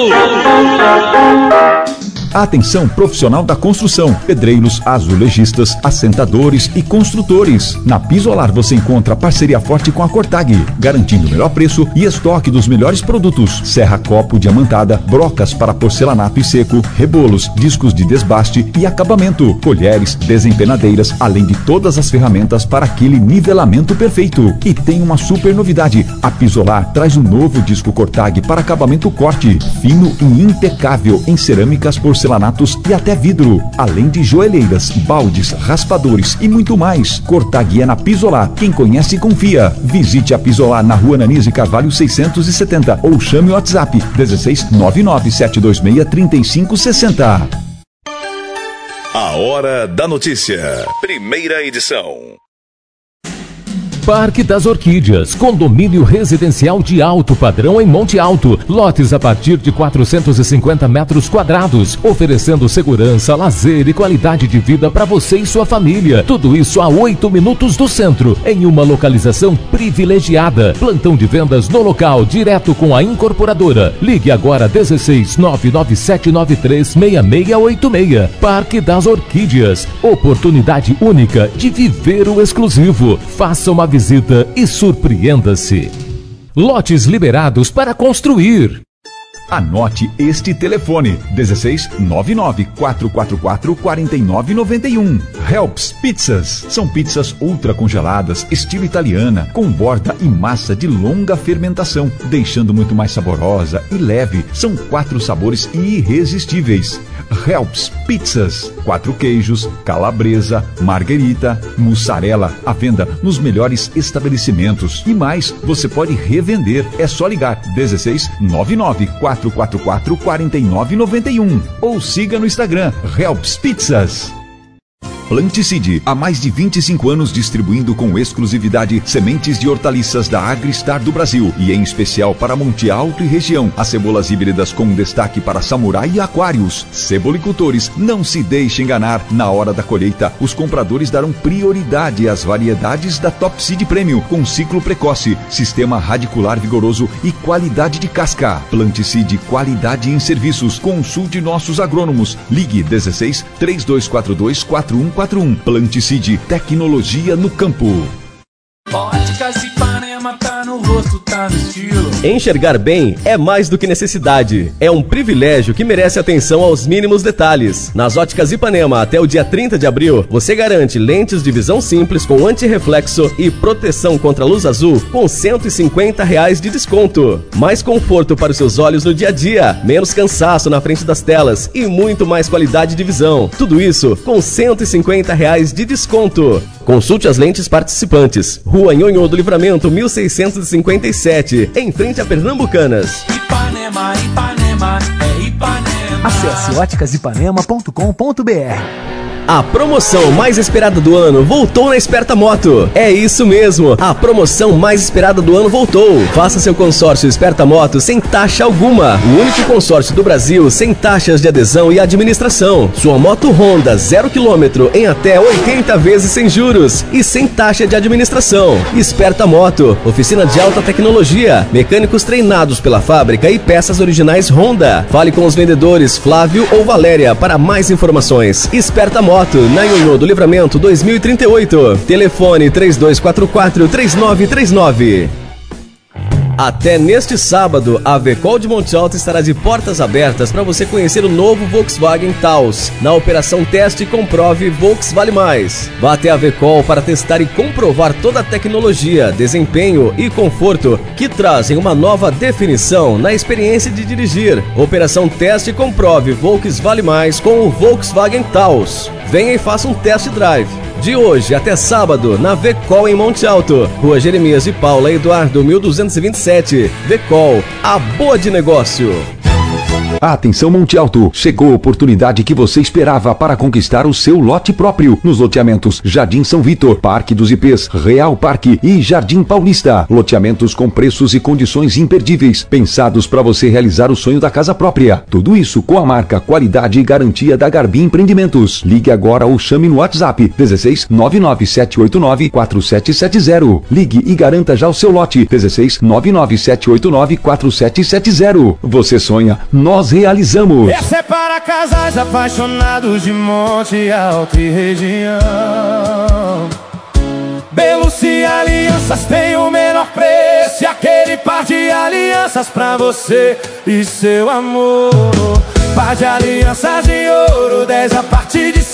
E: Atenção profissional da construção, pedreiros, azulejistas, assentadores e construtores. Na Pisolar você encontra parceria forte com a Cortag, garantindo o melhor preço e estoque dos melhores produtos. Serra copo diamantada, brocas para porcelanato e seco, rebolos, discos de desbaste e acabamento, colheres, desempenadeiras, além de todas as ferramentas para aquele nivelamento perfeito. E tem uma super novidade, a Pisolar traz um novo disco Cortag para acabamento corte, fino e impecável em cerâmicas, porcelanatos e até vidro, além de joelheiras, baldes, raspadores e muito mais. Cortag é na Pisolar. Quem conhece, confia. Visite a Pisolar na Rua Nanise Carvalho 670 ou chame o WhatsApp 16 997263560.
A: A Hora da Notícia. Primeira edição.
F: Parque das Orquídeas, condomínio residencial de alto padrão em Monte Alto. Lotes a partir de 450 metros quadrados, oferecendo segurança, lazer e qualidade de vida para você e sua família. Tudo isso a 8 minutos do centro, em uma localização privilegiada. Plantão de vendas no local, direto com a incorporadora. Ligue agora 16 99793 6686. Parque das Orquídeas, oportunidade única de viver o exclusivo. Faça uma visita e surpreenda-se. Lotes liberados para construir.
E: Anote este telefone: 16 99 444 4991. Helps Pizzas. São pizzas ultra congeladas, estilo italiana, com borda e massa de longa fermentação, deixando muito mais saborosa e leve. São 4 sabores irresistíveis. Helps Pizzas. 4 queijos, calabresa, marguerita, mussarela, à venda nos melhores estabelecimentos. E mais, você pode revender. É só ligar 16 99 444 4991 ou siga no Instagram Helps Pizzas. Planticide, há mais de 25 anos distribuindo com exclusividade sementes de hortaliças da Agristar do Brasil e em especial para Monte Alto e região. As cebolas híbridas com destaque para Samurai e Aquários. Cebolicultores, não se deixe enganar. Na hora da colheita, os compradores darão prioridade às variedades da Top Seed Premium com ciclo precoce, sistema radicular vigoroso e qualidade de casca. Planticide, qualidade em serviços. Consulte nossos agrônomos. Ligue 16 3242 4141. Planticide, tecnologia no campo.
B: Óticas Ipanema, tá no rosto, tá no estilo.
N: Enxergar bem é mais do que necessidade. É um privilégio que merece atenção aos mínimos detalhes. Nas Óticas Ipanema, até o dia 30 de abril, você garante lentes de visão simples com antirreflexo e proteção contra luz azul com R$150 de desconto. Mais conforto para os seus olhos no dia a dia, menos cansaço na frente das telas e muito mais qualidade de visão. Tudo isso com R$150 de desconto. Consulte as lentes participantes. Rua Nhonhô do Livramento, 1657, em frente a Pernambucanas.
B: Ipanema, Ipanema, é Ipanema.
Q: Acesse óticasipanema.com.br.
N: A promoção mais esperada do ano voltou na Esperta Moto. É isso mesmo, a promoção mais esperada do ano voltou. Faça seu consórcio Esperta Moto sem taxa alguma. O único consórcio do Brasil sem taxas de adesão e administração. Sua moto Honda 0 km em até 80 vezes sem juros e sem taxa de administração. Esperta Moto, oficina de alta tecnologia, mecânicos treinados pela fábrica e peças originais Honda. Fale com os vendedores Flávio ou Valéria para mais informações. Esperta Moto, na Nhonhô do Livramento 2038. Telefone 3244-3939. Até neste sábado, a Vecol de Monte Alto estará de portas abertas para você conhecer o novo Volkswagen Taos. Na operação Teste e Comprove Volks Vale Mais. Vá até a Vecol para testar e comprovar toda a tecnologia, desempenho e conforto que trazem uma nova definição na experiência de dirigir. Operação Teste e Comprove Volks Vale Mais com o Volkswagen Taos. Venha e faça um test drive. De hoje até sábado, na Vecol em Monte Alto. Rua Jeremias de Paula Eduardo 1227. Vecol, a boa de negócio.
E: Atenção Monte Alto, chegou a oportunidade que você esperava para conquistar o seu lote próprio nos loteamentos Jardim São Vitor, Parque dos IPs, Real Parque e Jardim Paulista. Loteamentos com preços e condições imperdíveis, pensados para você realizar o sonho da casa própria. Tudo isso com a marca, qualidade e garantia da Garbi Empreendimentos. Ligue agora ou chame no WhatsApp 16 99789 4770. Ligue e garanta já o seu lote 16 99789 4770. Você sonha, nós realizamos.
G: Essa é para casais apaixonados de Monte Alto e região. Beluci Alianças tem o menor preço e aquele par de alianças pra você e seu amor. Par de alianças de ouro, 10 a partir de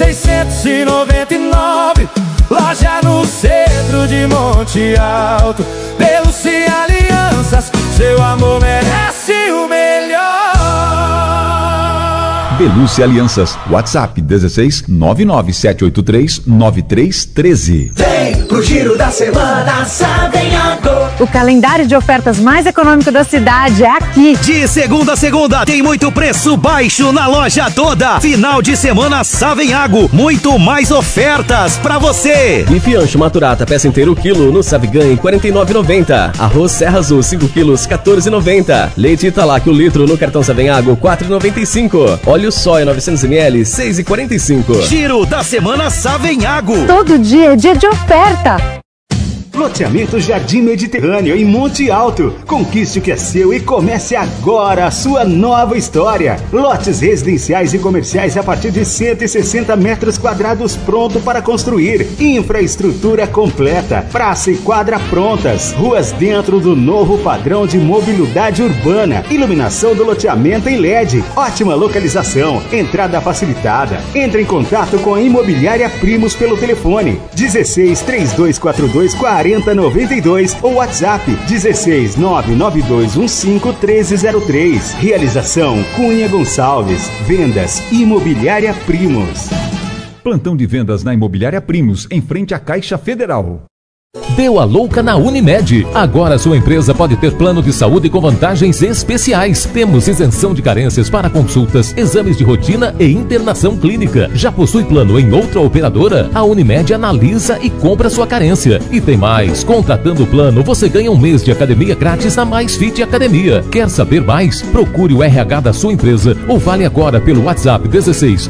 G: 699. Loja no centro de Monte Alto. Beluci Alianças, seu amor merece o melhor.
E: Belucci Alianças. WhatsApp 16 99783 9313.
G: Vem pro Giro da Semana Savenhago.
P: O calendário de ofertas mais econômico da cidade é aqui.
H: De segunda a segunda tem muito preço baixo na loja toda. Final de semana Savenhago, muito mais ofertas pra você.
N: Bife ancho maturata, peça inteira o quilo no Savigan, R$ 49,90. Arroz Serra Azul, 5 quilos, R$ 14,90. Leite Italac, o litro no cartão Savenhago, R$ 4,95. Óleo soia, 900 ml, R$ 6,45.
H: Giro da semana Savenhago.
P: Todo dia é dia de oferta.
I: Loteamento Jardim Mediterrâneo, em Monte Alto. Conquiste o que é seu e comece agora a sua nova história. Lotes residenciais e comerciais a partir de 160 metros quadrados pronto para construir. Infraestrutura completa. Praça e quadra prontas. Ruas dentro do novo padrão de mobilidade urbana. Iluminação do loteamento em LED. Ótima localização. Entrada facilitada. Entre em contato com a Imobiliária Primos pelo telefone 16 3242 4092 ou WhatsApp 16 99215 1303. Realização Cunha Gonçalves. Vendas Imobiliária Primos.
E: Plantão de vendas na Imobiliária Primos, em frente à Caixa Federal.
F: Deu a louca na Unimed. Agora sua empresa pode ter plano de saúde com vantagens especiais. Temos isenção de carências para consultas, exames de rotina e internação clínica. Já possui plano em outra operadora? A Unimed analisa e compra sua carência. E tem mais, contratando o plano, você ganha um mês de academia grátis na Mais Fit Academia. Quer saber mais? Procure o RH da sua empresa ou fale agora pelo WhatsApp 16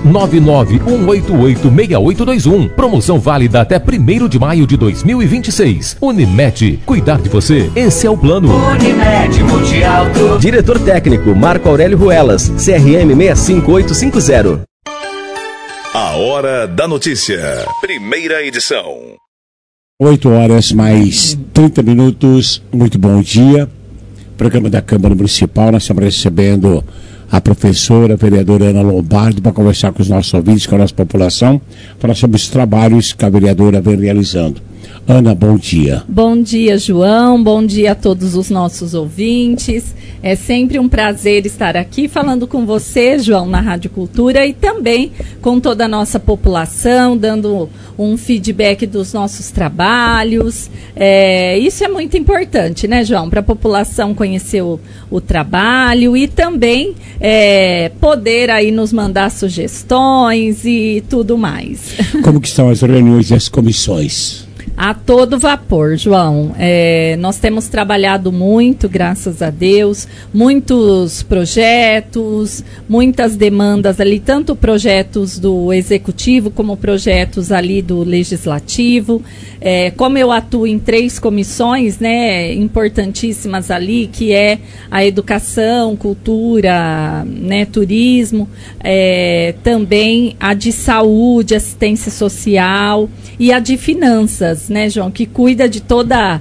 F: 99188 6821. Promoção válida até 1º de maio de 2026. Unimed, cuidar de você, esse é o plano.
G: Unimed Monte Alto.
N: Diretor técnico Marco Aurélio Ruelas, CRM 65850.
A: A Hora da Notícia, primeira edição.
J: 8 horas mais 30 minutos, muito bom dia. Programa da Câmara Municipal, nós estamos recebendo a professora, a vereadora Ana Lombardi, para conversar com os nossos ouvintes, com a nossa população, falar sobre os trabalhos que a vereadora vem realizando. Ana, bom dia.
M: Bom dia, João. Bom dia a todos os nossos ouvintes. É sempre um prazer estar aqui falando com você, João, na Rádio Cultura e também com toda a nossa população, dando um feedback dos nossos trabalhos. Isso é muito importante, né, João? Para a população conhecer o trabalho e também poder aí nos mandar sugestões e tudo mais.
J: Como que estão as reuniões e as comissões?
M: A todo vapor, João. Nós temos trabalhado muito, graças a Deus, muitos projetos, muitas demandas ali, tanto projetos do Executivo como projetos ali do Legislativo. Como eu atuo em 3 comissões, né, importantíssimas ali, que é a educação, cultura, né, turismo, também a de saúde, assistência social e a de finanças, né, João, que cuida de toda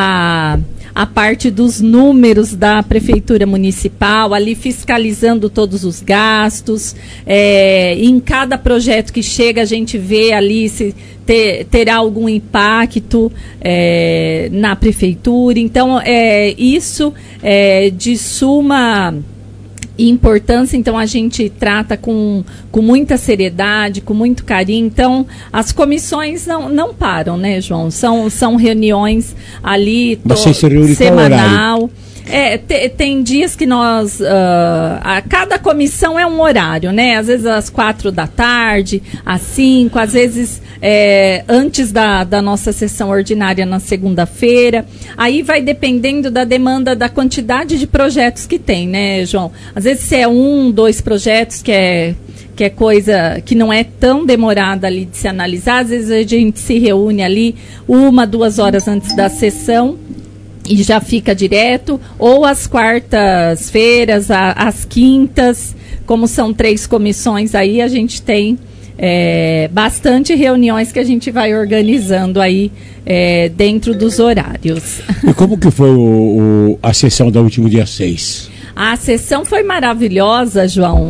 M: a parte dos números da Prefeitura Municipal, ali fiscalizando todos os gastos. Em cada projeto que chega, a gente vê ali se terá algum impacto na Prefeitura. Então, isso é de suma importância, então a gente trata com muita seriedade, com muito carinho. Então, as comissões não param, né, João? São reuniões ali semanal. Tem dias que nós, a cada comissão é um horário, né? Às vezes às 4 da tarde, às 5, às vezes antes da nossa sessão ordinária na segunda-feira. Aí vai dependendo da demanda, da quantidade de projetos que tem, né, João? Às vezes se é 1, 2 projetos que é coisa que não é tão demorada ali de se analisar, às vezes a gente se reúne ali 1, 2 horas antes da sessão e já fica direto, ou às quartas-feiras, às quintas, como são 3 comissões aí, a gente tem bastante reuniões que a gente vai organizando aí dentro dos horários.
J: E como que foi a sessão do último dia 6?
M: A sessão foi maravilhosa, João.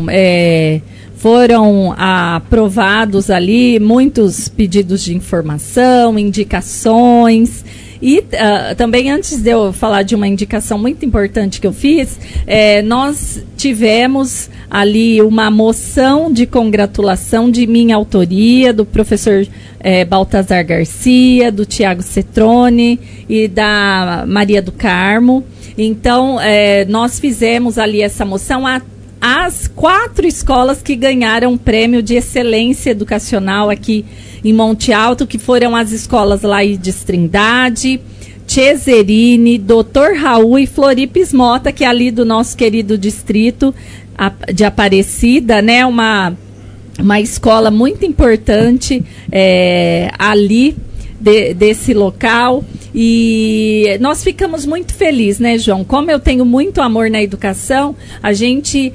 M: Foram aprovados ali muitos pedidos de informação, indicações. E também, antes de eu falar de uma indicação muito importante que eu fiz, nós tivemos ali uma moção de congratulação de minha autoria, do professor Baltazar Garcia, do Tiago Cetrone e da Maria do Carmo. Então, nós fizemos ali essa moção às 4 escolas que ganharam o prêmio de excelência educacional aqui em Monte Alto, que foram as escolas Laídes Trindade, Cesarini, Dr. Raul e Floripes Mota, que é ali do nosso querido distrito de Aparecida, né? Uma escola muito importante ali desse local. E nós ficamos muito felizes, né, João? Como eu tenho muito amor na educação, a gente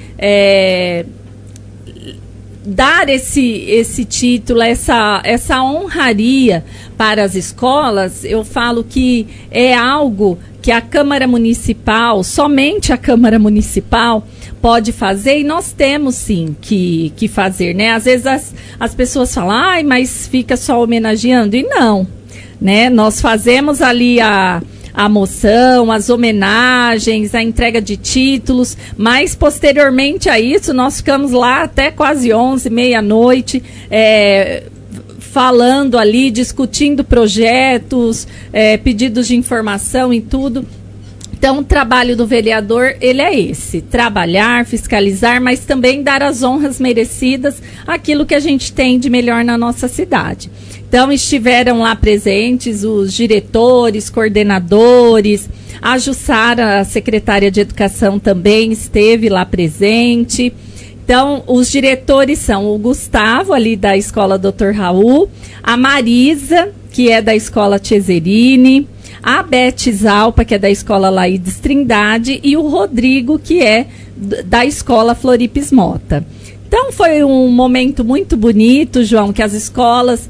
M: dar esse título, essa honraria para as escolas, eu falo que é algo que a Câmara Municipal, somente a Câmara Municipal pode fazer, e nós temos sim que fazer, né? Às vezes as pessoas falam, mas fica só homenageando, e não, né? Nós fazemos ali a moção, as homenagens, a entrega de títulos, mas posteriormente a isso nós ficamos lá até quase 11, meia-noite, falando ali, discutindo projetos, pedidos de informação e tudo. Então, o trabalho do vereador, ele é esse, trabalhar, fiscalizar, mas também dar as honras merecidas àquilo que a gente tem de melhor na nossa cidade. Então, estiveram lá presentes os diretores, coordenadores, a Jussara, a secretária de Educação, também esteve lá presente. Então, os diretores são o Gustavo, ali da Escola Dr. Raul, a Marisa, que é da Escola Cesarini, a Beth Zalpa, que é da Escola Laídes Trindade, e o Rodrigo, que é da Escola Floripes Mota. Então, foi um momento muito bonito, João, que as escolas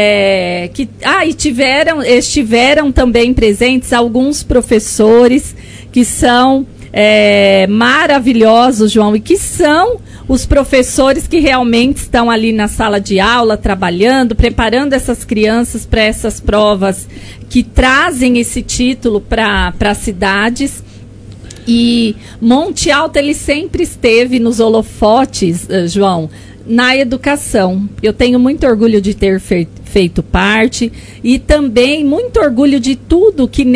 M: estiveram também presentes alguns professores que são maravilhosos, João, e que são os professores que realmente estão ali na sala de aula, trabalhando, preparando essas crianças para essas provas que trazem esse título para as cidades. E Monte Alto, ele sempre esteve nos holofotes, João, na educação. Eu tenho muito orgulho de ter feito parte e também muito orgulho de tudo que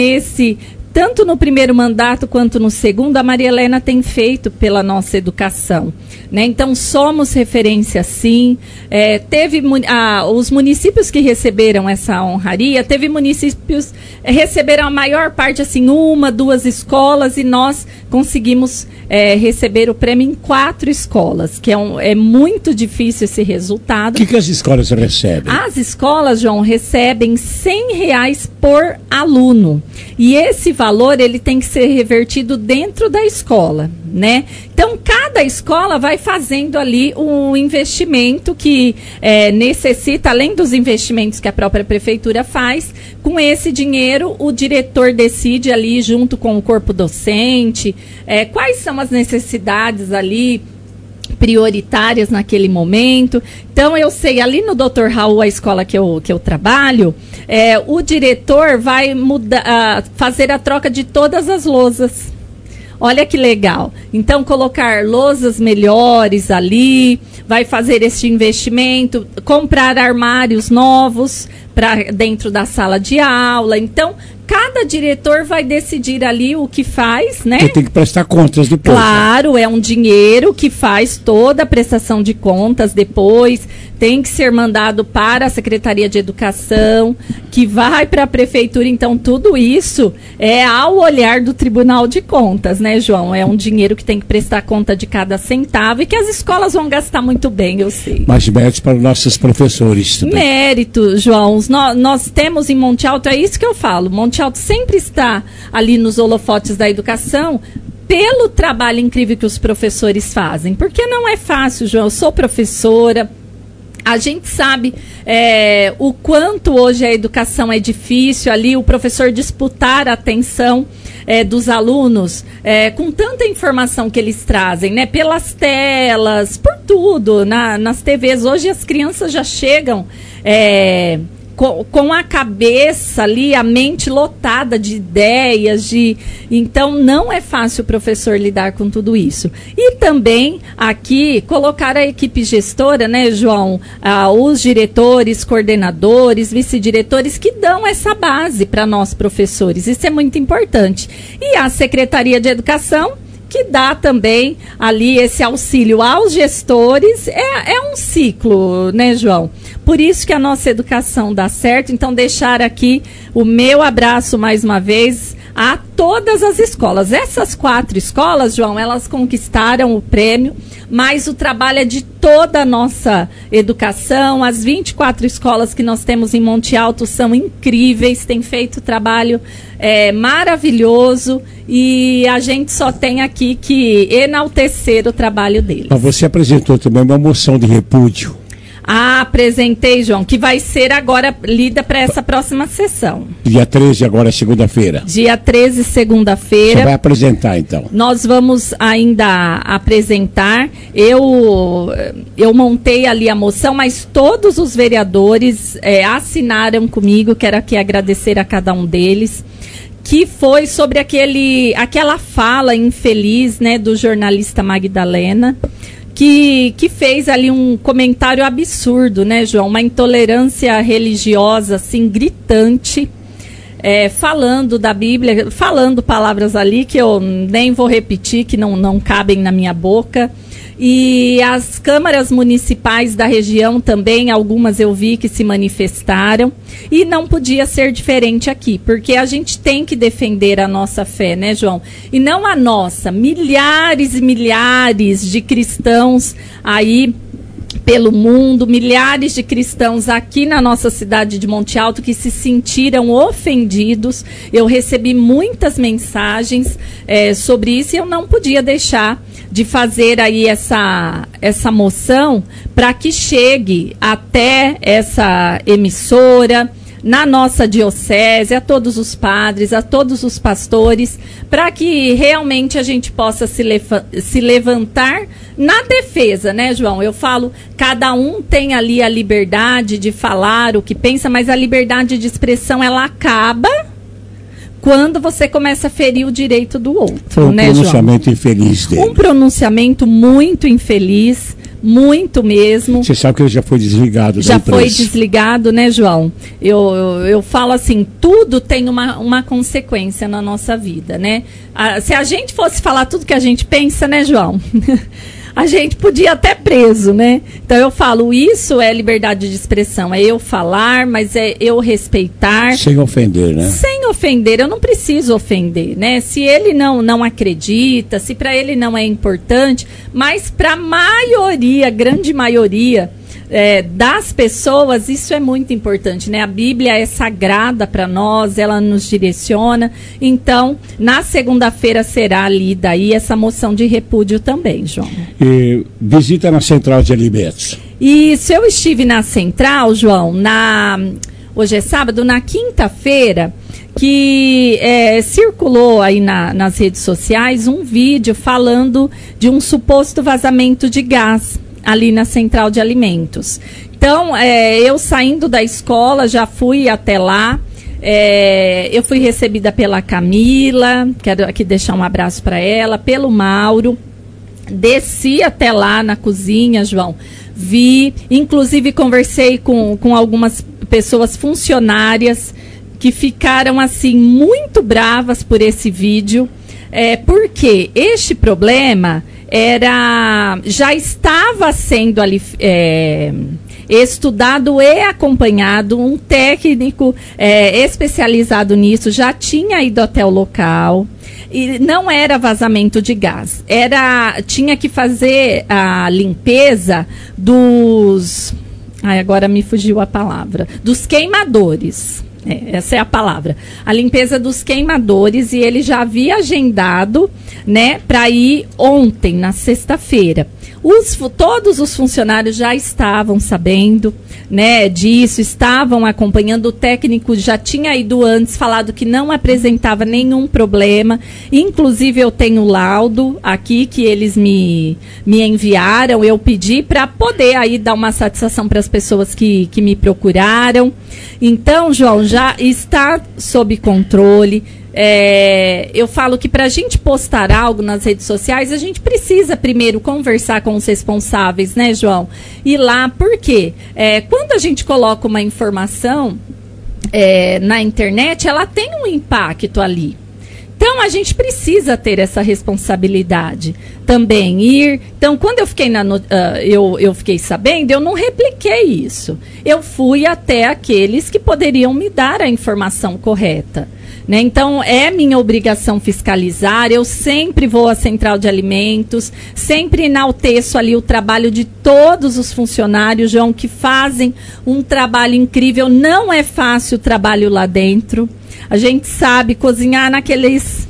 M: tanto no primeiro mandato quanto no segundo, a Maria Helena tem feito pela nossa educação, né? Então, somos referência, sim. Teve os municípios que receberam essa honraria, teve municípios que receberam a maior parte, assim, 1, 2 escolas, e nós conseguimos receber o prêmio em 4 escolas, que é muito difícil esse resultado.
J: O que as escolas recebem? As
M: escolas, João, recebem R$100 por aluno, e esse valor, ele tem que ser revertido dentro da escola, né? Então, cada escola vai fazendo ali um investimento que necessita, além dos investimentos que a própria prefeitura faz. Com esse dinheiro, o diretor decide ali, junto com o corpo docente, quais são as necessidades ali prioritárias naquele momento. Então, eu sei, ali no Dr. Raul, a escola que eu trabalho, o diretor vai fazer a troca de todas as lousas. Olha que legal. Então, colocar lousas melhores ali, vai fazer este investimento, comprar armários novos para dentro da sala de aula. Então, cada diretor vai decidir ali o que faz, né?
J: Você tem que prestar contas depois.
M: Claro, é um dinheiro que faz toda a prestação de contas depois, tem que ser mandado para a Secretaria de Educação, que vai para a Prefeitura. Então, tudo isso é ao olhar do Tribunal de Contas, né, João? É um dinheiro que tem que prestar conta de cada centavo e que as escolas vão gastar muito bem, eu sei.
J: Mais méritos para os nossos professores também.
M: Mérito, João. Nós temos em Monte Alto, é isso que eu falo, Monte Alto sempre está ali nos holofotes da educação pelo trabalho incrível que os professores fazem. Porque não é fácil, João. Eu sou professora. A gente sabe o quanto hoje a educação é difícil ali, o professor disputar a atenção dos alunos com tanta informação que eles trazem, né? Pelas telas, por tudo, nas TVs. Hoje as crianças já chegam com a cabeça ali, a mente lotada de ideias, então não é fácil o professor lidar com tudo isso. E também aqui colocar a equipe gestora, né, João, os diretores, coordenadores, vice-diretores que dão essa base para nós professores. Isso é muito importante. E a Secretaria de Educação, que dá também ali esse auxílio aos gestores, é um ciclo, né, João? Por isso que a nossa educação dá certo. Então, deixar aqui o meu abraço mais uma vez a todas as escolas. Essas 4 escolas, João, elas conquistaram o prêmio, mas o trabalho é de toda a nossa educação. As 24 escolas que nós temos em Monte Alto são incríveis, têm feito trabalho maravilhoso, e a gente só tem aqui que enaltecer o trabalho deles.
J: Mas você apresentou também uma moção de repúdio.
M: Apresentei, João, que vai ser agora lida para essa próxima sessão.
J: Dia 13, agora, segunda-feira.
M: Dia 13, segunda-feira.
J: Você vai apresentar, então?
M: Nós vamos ainda apresentar. Eu montei ali a moção, mas todos os vereadores assinaram comigo. Quero aqui agradecer a cada um deles. Que foi sobre aquela fala infeliz, né, do jornalista Magdalena, que fez ali um comentário absurdo, né, João? Uma intolerância religiosa, assim, gritante, falando da Bíblia, falando palavras ali que eu nem vou repetir, que não cabem na minha boca. E as câmaras municipais da região também, algumas eu vi que se manifestaram, e não podia ser diferente aqui, porque a gente tem que defender a nossa fé, né, João? E não a nossa, milhares e milhares de cristãos aí pelo mundo, milhares de cristãos aqui na nossa cidade de Monte Alto que se sentiram ofendidos. Eu recebi muitas mensagens sobre isso, e eu não podia deixar de fazer aí essa moção para que chegue até essa emissora, na nossa diocese, a todos os padres, a todos os pastores, para que realmente a gente possa se levantar na defesa, né, João? Eu falo, cada um tem ali a liberdade de falar o que pensa, mas a liberdade de expressão, ela acaba quando você começa a ferir o direito do outro.
J: Foi um pronunciamento
M: João?
J: Infeliz dele.
M: Um pronunciamento muito infeliz, muito mesmo.
J: Você sabe que ele já foi desligado da empresa.
M: Já foi desligado, né, João? Eu falo assim, tudo tem uma consequência na nossa vida, né? Se a gente fosse falar tudo que a gente pensa, né, João? A gente podia até preso, né? Então eu falo, isso é liberdade de expressão, é eu falar, mas é eu respeitar.
J: Sem ofender, né?
M: Sem ofender, eu não preciso ofender, né? Se ele não acredita, se para ele não é importante, mas para a maioria, grande maioria das pessoas, isso é muito importante, né? A Bíblia é sagrada para nós, ela nos direciona. Então, na segunda-feira será lida aí essa moção de repúdio também, João.
J: Visita na Central de Alimentos.
M: Isso, eu estive na Central, João, hoje é sábado, na quinta-feira, que circulou aí nas redes sociais um vídeo falando de um suposto vazamento de gás ali na Central de Alimentos. Então, eu saindo da escola, já fui até lá. Eu fui recebida pela Camila, quero aqui deixar um abraço para ela, pelo Mauro. Desci até lá na cozinha, João. Vi, inclusive conversei com algumas pessoas funcionárias que ficaram assim muito bravas por esse vídeo, porque este problema já estava sendo ali estudado e acompanhado. Um técnico especializado nisso já tinha ido até o local. E não era vazamento de gás, tinha que fazer a limpeza dos... agora me fugiu a palavra. Dos queimadores. Essa é a palavra. A limpeza dos queimadores, e ele já havia agendado, né, para ir ontem, na sexta-feira. Todos os funcionários já estavam sabendo, né, disso, estavam acompanhando. O técnico já tinha ido antes, falado que não apresentava nenhum problema. Inclusive, eu tenho laudo aqui que eles me enviaram. Eu pedi para poder aí dar uma satisfação para as pessoas que me procuraram. Então, João, já está sob controle. Eu falo que para a gente postar algo nas redes sociais, a gente precisa primeiro conversar com os responsáveis, né, João? E lá, por quê? Quando a gente coloca uma informação na internet, ela tem um impacto ali. Então, a gente precisa ter essa responsabilidade também. Então, quando eu fiquei, eu fiquei sabendo, eu não repliquei isso. Eu fui até aqueles que poderiam me dar a informação correta. Né? Então, é minha obrigação fiscalizar. Eu sempre vou à Central de Alimentos, sempre enalteço ali o trabalho de todos os funcionários, João, que fazem um trabalho incrível. Não é fácil o trabalho lá dentro. A gente sabe cozinhar naqueles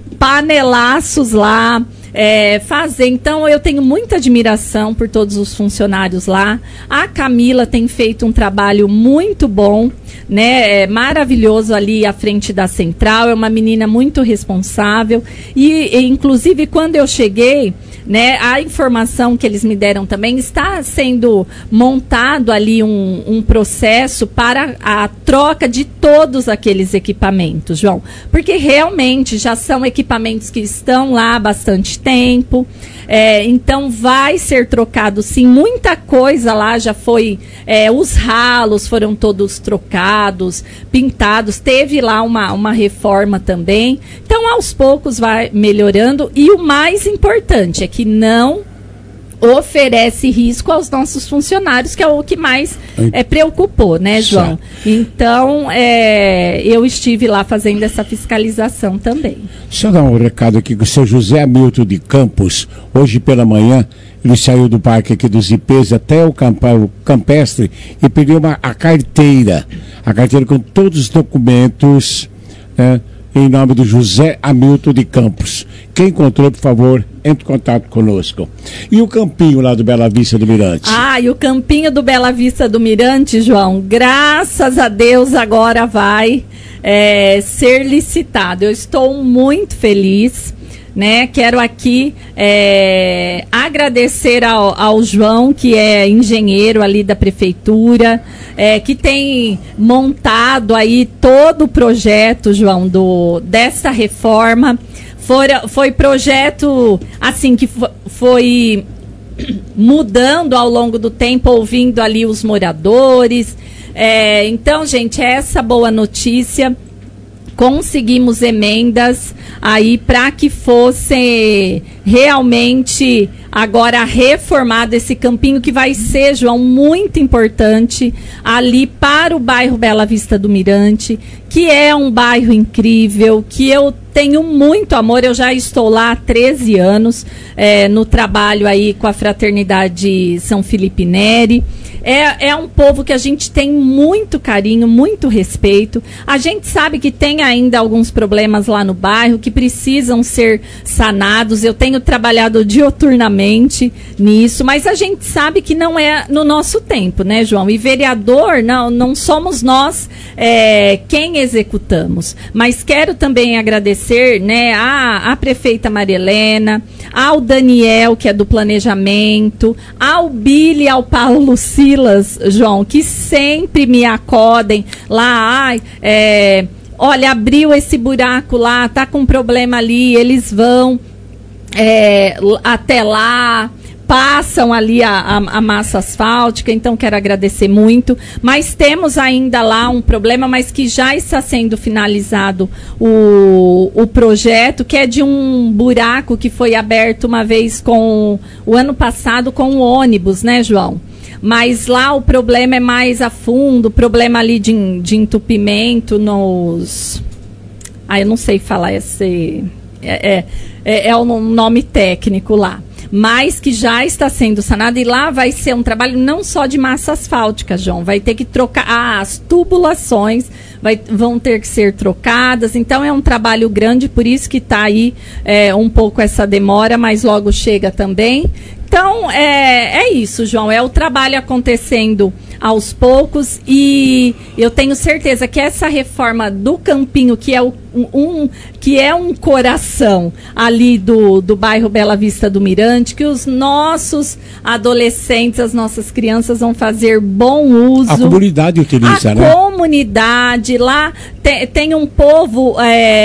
M: panelaços lá, fazer. Então, eu tenho muita admiração por todos os funcionários lá. A Camila tem feito um trabalho muito bom, né? Maravilhoso ali à frente da central. É uma menina muito responsável. E inclusive, quando eu cheguei, né, a informação que eles me deram também, está sendo montado ali um processo para a troca de todos aqueles equipamentos, João. Porque realmente já são equipamentos que estão lá há bastante tempo. Então vai ser trocado sim, muita coisa lá já foi, os ralos foram todos trocados, pintados, teve lá uma reforma também. Então aos poucos vai melhorando, e o mais importante é que não oferece risco aos nossos funcionários, que é o que mais preocupou, né, João? Então, eu estive lá fazendo essa fiscalização também.
J: Deixa eu dar um recado aqui com o seu José Hamilton de Campos. Hoje pela manhã, ele saiu do parque aqui dos IPs até o Campestre e pediu a carteira com todos os documentos, em nome do José Hamilton de Campos. Quem encontrou, por favor, entre em contato conosco. E o campinho lá do Bela Vista do Mirante?
M: E o campinho do Bela Vista do Mirante, João, graças a Deus agora vai ser licitado. Eu estou muito feliz, né? Quero aqui agradecer ao João, que é engenheiro ali da prefeitura, que tem montado aí todo o projeto, João, dessa reforma. Foi projeto assim que foi mudando ao longo do tempo, ouvindo ali os moradores. Então, gente, essa boa notícia. Conseguimos emendas aí para que fosse realmente agora reformado esse campinho, que vai ser, João, muito importante ali para o bairro Bela Vista do Mirante, que é um bairro incrível, que eu tenho muito amor. Eu já estou lá há 13 anos no trabalho aí com a Fraternidade São Felipe Neri. É um povo que a gente tem muito carinho, muito respeito. A gente sabe que tem ainda alguns problemas lá no bairro que precisam ser sanados. Eu tenho trabalhado dioturnamente nisso, mas a gente sabe que não é no nosso tempo, né, João? E vereador, não somos nós quem executamos. Mas quero também agradecer, né, à prefeita Maria Helena, ao Daniel, que é do planejamento, ao Billy e ao Paulo Silas, João, que sempre me acodem lá. Olha, abriu esse buraco lá, tá com problema ali, eles vão até lá, passam ali a massa asfáltica. Então quero agradecer muito, mas temos ainda lá um problema, mas que já está sendo finalizado o projeto, que é de um buraco que foi aberto uma vez o ano passado com o ônibus, né, João? Mas lá o problema é mais a fundo, o problema ali de entupimento nos... eu não sei falar esse... É um nome técnico lá. Mas que já está sendo sanado, e lá vai ser um trabalho não só de massa asfáltica, João, vai ter que trocar as tubulações, vão ter que ser trocadas. Então é um trabalho grande, por isso que está aí um pouco essa demora, mas logo chega também. Então, é isso, João. É o trabalho acontecendo aos poucos e eu tenho certeza que essa reforma do Campinho, que é um coração ali do bairro Bela Vista do Mirante, que os nossos adolescentes, as nossas crianças vão fazer bom uso.
J: A comunidade utiliza, né?
M: A comunidade, lá tem um povo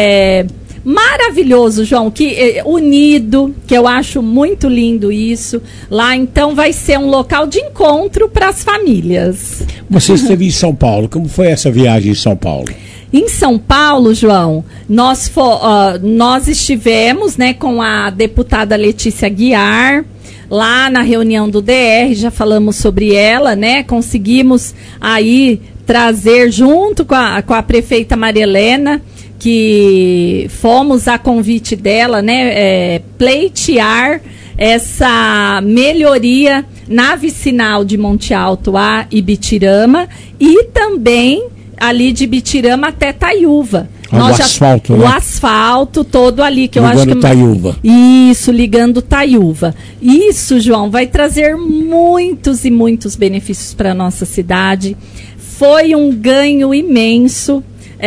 M: maravilhoso, João, unido, que eu acho muito lindo isso. Lá, então, vai ser um local de encontro para as famílias.
J: Você esteve em São Paulo. Como foi essa viagem em São Paulo?
M: Em São Paulo, João, nós estivemos, né, com a deputada Letícia Guiar, lá na reunião do DR, já falamos sobre ela, né? Conseguimos aí trazer junto com a prefeita Maria Helena, que fomos a convite dela, né, pleitear essa melhoria na vicinal de Monte Alto a Ibitirama e também ali de Ibitirama até Taiúva.
J: Asfalto, né?
M: O asfalto todo ali, que
J: ligando,
M: eu acho que...
J: Taiúva.
M: Isso, ligando Taiúva. Isso, João, vai trazer muitos e muitos benefícios para a nossa cidade. Foi um ganho imenso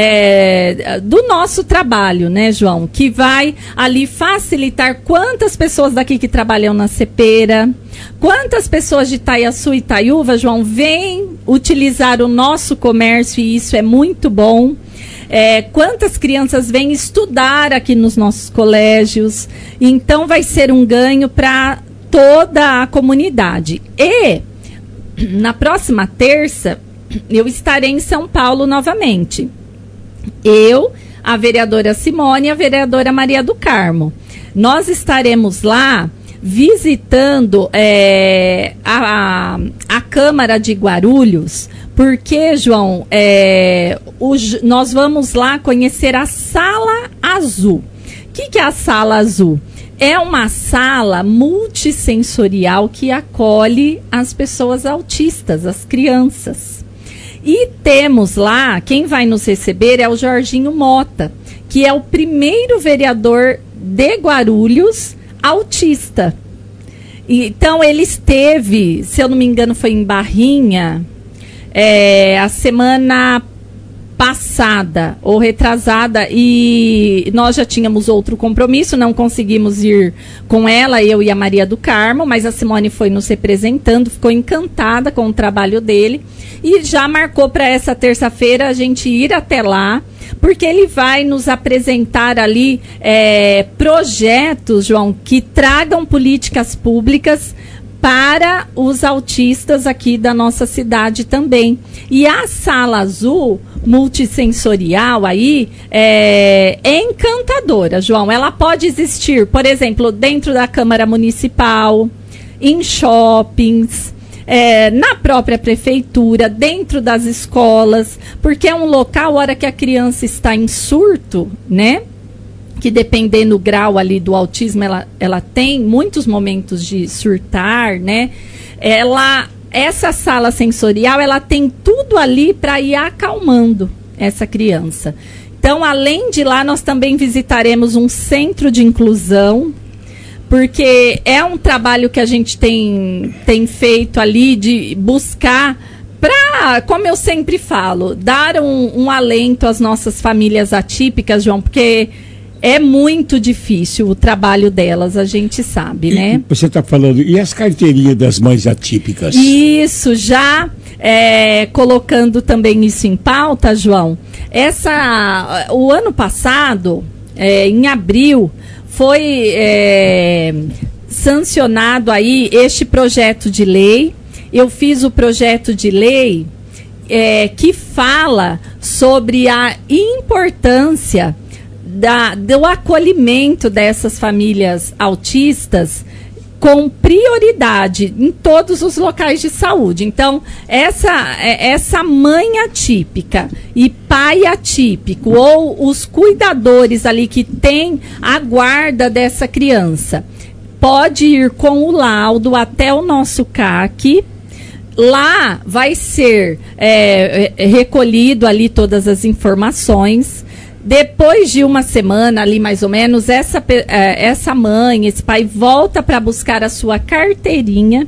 M: do nosso trabalho, né, João? Que vai ali facilitar quantas pessoas daqui que trabalham na Cepeira, quantas pessoas de Itaiaçu e Itaiúva, João, vêm utilizar o nosso comércio e isso é muito bom. Quantas crianças vêm estudar aqui nos nossos colégios. Então vai ser um ganho para toda a comunidade. E na próxima terça eu estarei em São Paulo novamente. Eu, a vereadora Simone e a vereadora Maria do Carmo. Nós estaremos lá visitando a Câmara de Guarulhos, porque, João, nós vamos lá conhecer a Sala Azul. O que é a Sala Azul? É uma sala multissensorial que acolhe as pessoas autistas, as crianças. E temos lá, quem vai nos receber é o Jorginho Mota, que é o primeiro vereador de Guarulhos autista. Então, ele esteve, se eu não me engano, foi em Barrinha, a semana passada ou retrasada, e nós já tínhamos outro compromisso, não conseguimos ir com ela, eu e a Maria do Carmo, mas a Simone foi nos representando, ficou encantada com o trabalho dele e já marcou para essa terça-feira a gente ir até lá, porque ele vai nos apresentar ali projetos, João, que tragam políticas públicas para os autistas aqui da nossa cidade também. E a Sala Azul multissensorial aí é encantadora, João. Ela pode existir, por exemplo, dentro da Câmara Municipal, em shoppings, na própria prefeitura, dentro das escolas, porque é um local, a hora que a criança está em surto, né? Que dependendo do grau ali do autismo, ela tem muitos momentos de surtar, né? Essa sala sensorial, ela tem tudo ali para ir acalmando essa criança. Então, além de lá, nós também visitaremos um centro de inclusão, porque é um trabalho que a gente tem feito ali de buscar para, como eu sempre falo, dar um alento às nossas famílias atípicas, João, porque é muito difícil o trabalho delas, a gente sabe, né? Você está falando, e as carteirinhas das mães atípicas? Isso, já colocando também isso em pauta, João. O ano passado, em abril, foi sancionado aí este projeto de lei. Eu fiz o projeto de lei que fala sobre a importância do acolhimento dessas famílias autistas com prioridade em todos os locais de saúde. Então, essa mãe atípica e pai atípico, ou os cuidadores ali que têm a guarda dessa criança, pode ir com o laudo até o nosso CAC. Lá vai ser recolhido ali todas as informações. Depois de uma semana ali, mais ou menos, essa mãe, esse pai volta para buscar a sua carteirinha,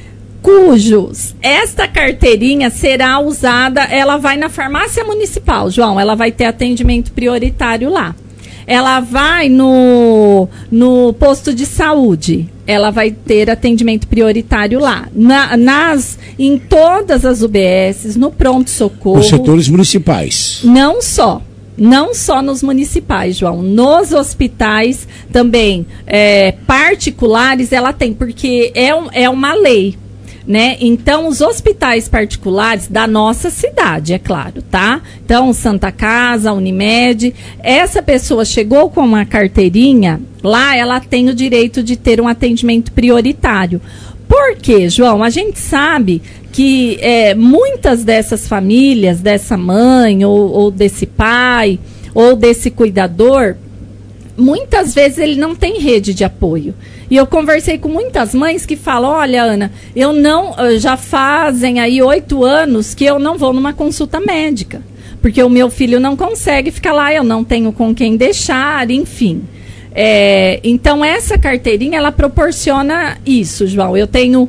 M: esta carteirinha será usada, ela vai na farmácia municipal, João, ela vai ter atendimento prioritário lá. Ela vai no posto de saúde, ela vai ter atendimento prioritário lá. Em todas as UBSs, no pronto-socorro.
J: Os setores municipais.
M: Não só nos municipais, João. Nos hospitais também particulares ela tem, porque é uma lei. Né? Então, os hospitais particulares da nossa cidade, é claro, tá? Então, Santa Casa, Unimed, essa pessoa chegou com uma carteirinha, lá ela tem o direito de ter um atendimento prioritário. Por quê, João? A gente sabe que muitas dessas famílias, dessa mãe, ou desse pai, ou desse cuidador, muitas vezes ele não tem rede de apoio. E eu conversei com muitas mães que falam, olha, Ana, já fazem aí 8 anos que eu não vou numa consulta médica, porque o meu filho não consegue ficar lá, eu não tenho com quem deixar, enfim. Então, essa carteirinha, ela proporciona isso, João. Eu tenho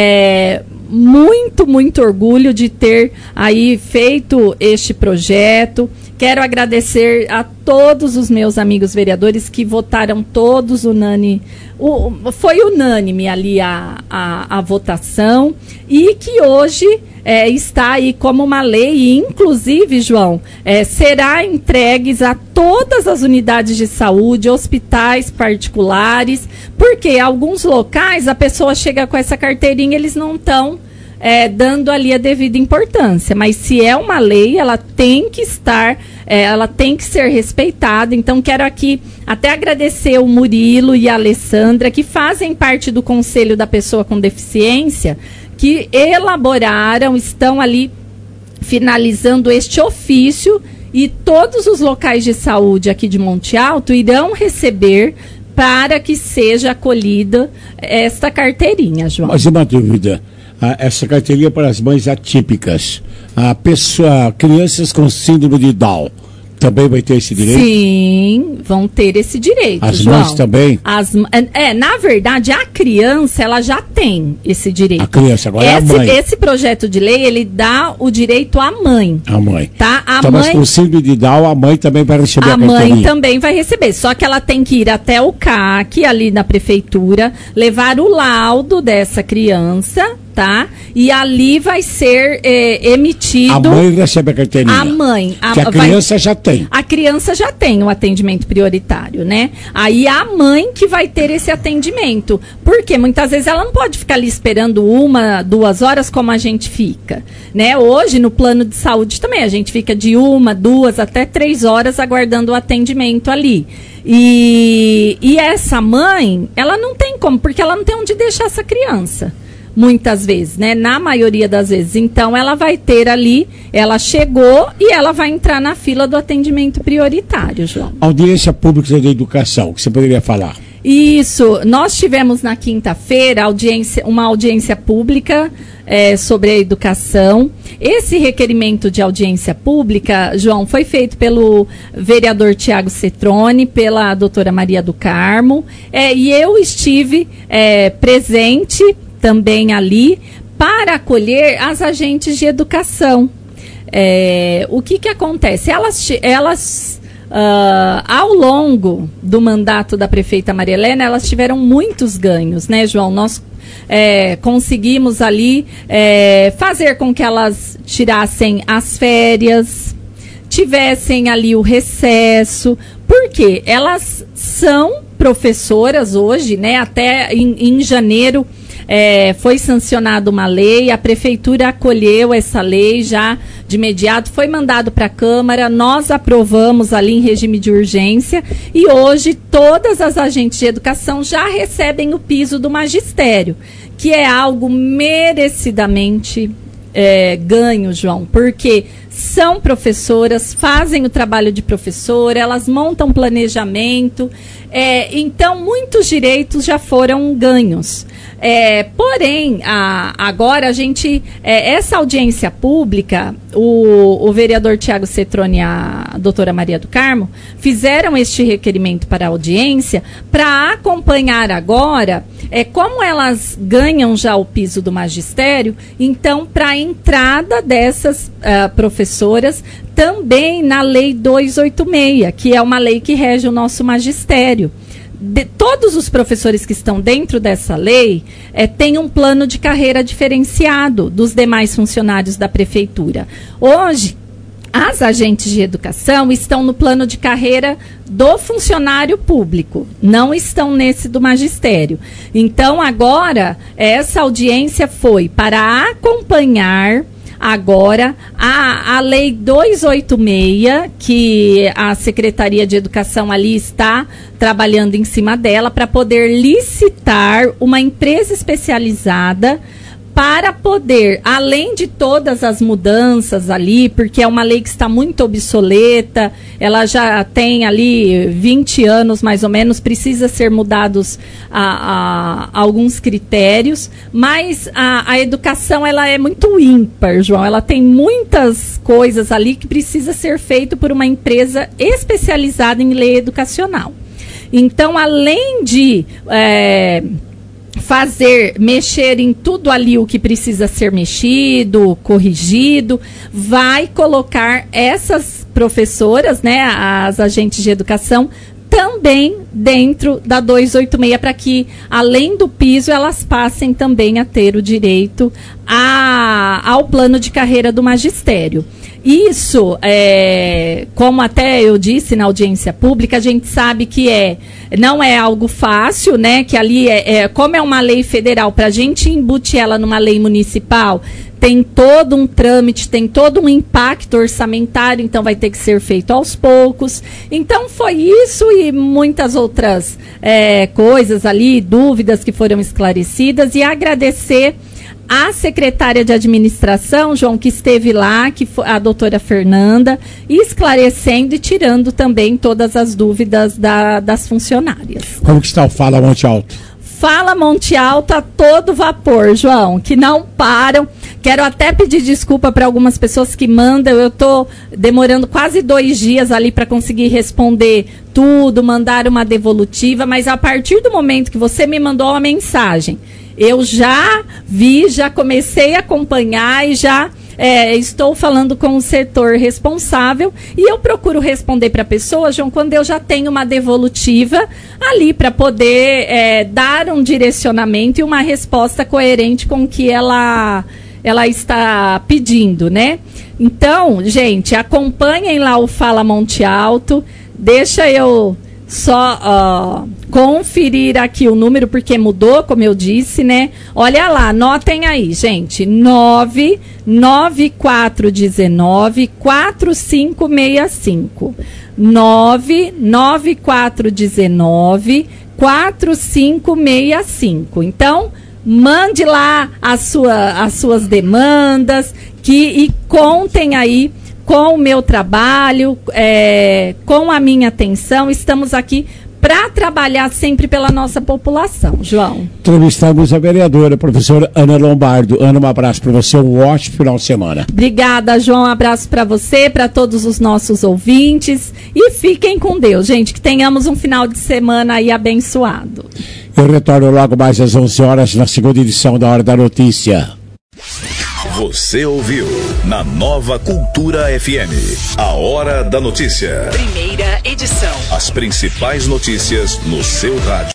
M: muito orgulho de ter aí feito este projeto. Quero agradecer a todos os meus amigos vereadores que votaram todos unânime. Foi unânime ali a votação e que hoje está aí como uma lei e, inclusive, João, será entregues a todas as unidades de saúde, hospitais particulares, porque alguns locais a pessoa chega com essa carteirinha, eles não estão dando ali a devida importância, mas se é uma lei, ela tem que estar, ela tem que ser respeitada. Então, quero aqui até agradecer o Murilo e a Alessandra, que fazem parte do Conselho da Pessoa com Deficiência, que elaboraram, estão ali finalizando este ofício, e todos os locais de saúde aqui de Monte Alto irão receber para que seja acolhida esta carteirinha, João.
J: Mas uma dúvida. Essa carteirinha para as mães atípicas, crianças com síndrome de Down, também vai ter esse direito?
M: Sim, vão ter esse direito,
J: as
M: João.
J: Mães também?
M: Na verdade, a criança, ela já tem esse direito.
J: A criança, agora é a mãe.
M: Esse projeto de lei, ele dá o direito à mãe.
J: A mãe.
M: Tá?
J: Mas com síndrome de Down, a mãe também vai receber a carteirinha.
M: A mãe também vai receber, só que ela tem que ir até o CAC, ali na prefeitura, levar o laudo dessa criança, tá? E ali vai ser emitido...
J: A mãe recebe a carteirinha.
M: A mãe.
J: Que a criança já tem.
M: A criança já tem o atendimento prioritário, né? Aí a mãe que vai ter esse atendimento. Porque muitas vezes ela não pode ficar ali esperando 1, 2 horas como a gente fica, né? Hoje, no plano de saúde também, a gente fica de 1, 2, até 3 horas aguardando o atendimento ali. E essa mãe, ela não tem como, porque ela não tem onde deixar essa criança. Muitas vezes, né? Na maioria das vezes. Então, ela vai ter ali, ela chegou e ela vai entrar na fila do atendimento prioritário, João.
J: Audiência pública da educação, que você poderia falar?
M: Isso, nós tivemos na quinta-feira uma audiência pública sobre a educação. Esse requerimento de audiência pública, João, foi feito pelo vereador Tiago Cetrone, pela doutora Maria do Carmo, e eu estive presente também ali para acolher as agentes de educação. O que acontece? Elas ao longo do mandato da prefeita Maria Helena, elas tiveram muitos ganhos, né, João? Nós conseguimos ali fazer com que elas tirassem as férias, tivessem ali o recesso, porque elas são professoras hoje, né? Até em janeiro foi sancionada uma lei, a prefeitura acolheu essa lei já de imediato, foi mandado para a Câmara, nós aprovamos ali em regime de urgência e hoje todas as agentes de educação já recebem o piso do magistério, que é algo merecidamente ganho, João, porque são professoras, fazem o trabalho de professora, elas montam planejamento, então muitos direitos já foram ganhos. Porém, agora a gente, essa audiência pública, o vereador Tiago Cetroni e a doutora Maria do Carmo fizeram este requerimento para a audiência para acompanhar agora como elas ganham já o piso do magistério, então para a entrada dessas professoras também na Lei 286, que é uma lei que rege o nosso magistério. Todos os professores que estão dentro dessa lei têm um plano de carreira diferenciado dos demais funcionários da prefeitura. Hoje, as agentes de educação estão no plano de carreira do funcionário público, não estão nesse do magistério. Então, agora, essa audiência foi para acompanhar agora a Lei 286, que a Secretaria de Educação ali está trabalhando em cima dela para poder licitar uma empresa especializada para poder, além de todas as mudanças ali, porque é uma lei que está muito obsoleta, ela já tem ali 20 anos mais ou menos, precisa ser mudados alguns critérios, mas a educação ela é muito ímpar, João, ela tem muitas coisas ali que precisa ser feito por uma empresa especializada em lei educacional. Então, além de mexer em tudo ali o que precisa ser mexido, corrigido, vai colocar essas professoras, né, as agentes de educação, também dentro da 286, para que, além do piso, elas passem também a ter o direito ao plano de carreira do magistério. Isso, como até eu disse na audiência pública, a gente sabe que não é algo fácil, né? Que ali como é uma lei federal, para a gente embutir ela numa lei municipal, tem todo um trâmite, tem todo um impacto orçamentário, então vai ter que ser feito aos poucos. Então foi isso e muitas outras coisas ali, dúvidas que foram esclarecidas, e agradecer a secretária de administração, João, que esteve lá, que foi a doutora Fernanda, esclarecendo e tirando também todas as dúvidas das funcionárias.
J: Como que está o Fala Monte Alto?
M: Fala Monte Alto a todo vapor, João, que não param. Quero até pedir desculpa para algumas pessoas que mandam, eu estou demorando quase 2 dias ali para conseguir responder tudo, mandar uma devolutiva, mas a partir do momento que você me mandou uma mensagem, eu já vi, já comecei a acompanhar e já estou falando com o setor responsável, e eu procuro responder para a pessoa, João, quando eu já tenho uma devolutiva ali para poder dar um direcionamento e uma resposta coerente com o que ela está pedindo, né? Então, gente, acompanhem lá o Fala Monte Alto, deixa eu só conferir aqui o número, porque mudou, como eu disse, né? Olha lá, anotem aí, gente. 99419-4565. 99419-4565. Então, mande lá as suas demandas e contem aí com o meu trabalho, com a minha atenção. Estamos aqui para trabalhar sempre pela nossa população, João.
J: Entrevistamos a vereadora, professora Ana Lombardo. Ana, um abraço para você, um ótimo final de semana.
M: Obrigada, João, um abraço para você, para todos os nossos ouvintes, e fiquem com Deus, gente, que tenhamos um final de semana aí abençoado.
J: Eu retorno logo mais às 11 horas na segunda edição da Hora da Notícia.
A: Você ouviu na Nova Cultura FM, a Hora da Notícia.
D: Primeira edição.
A: As principais notícias no seu rádio.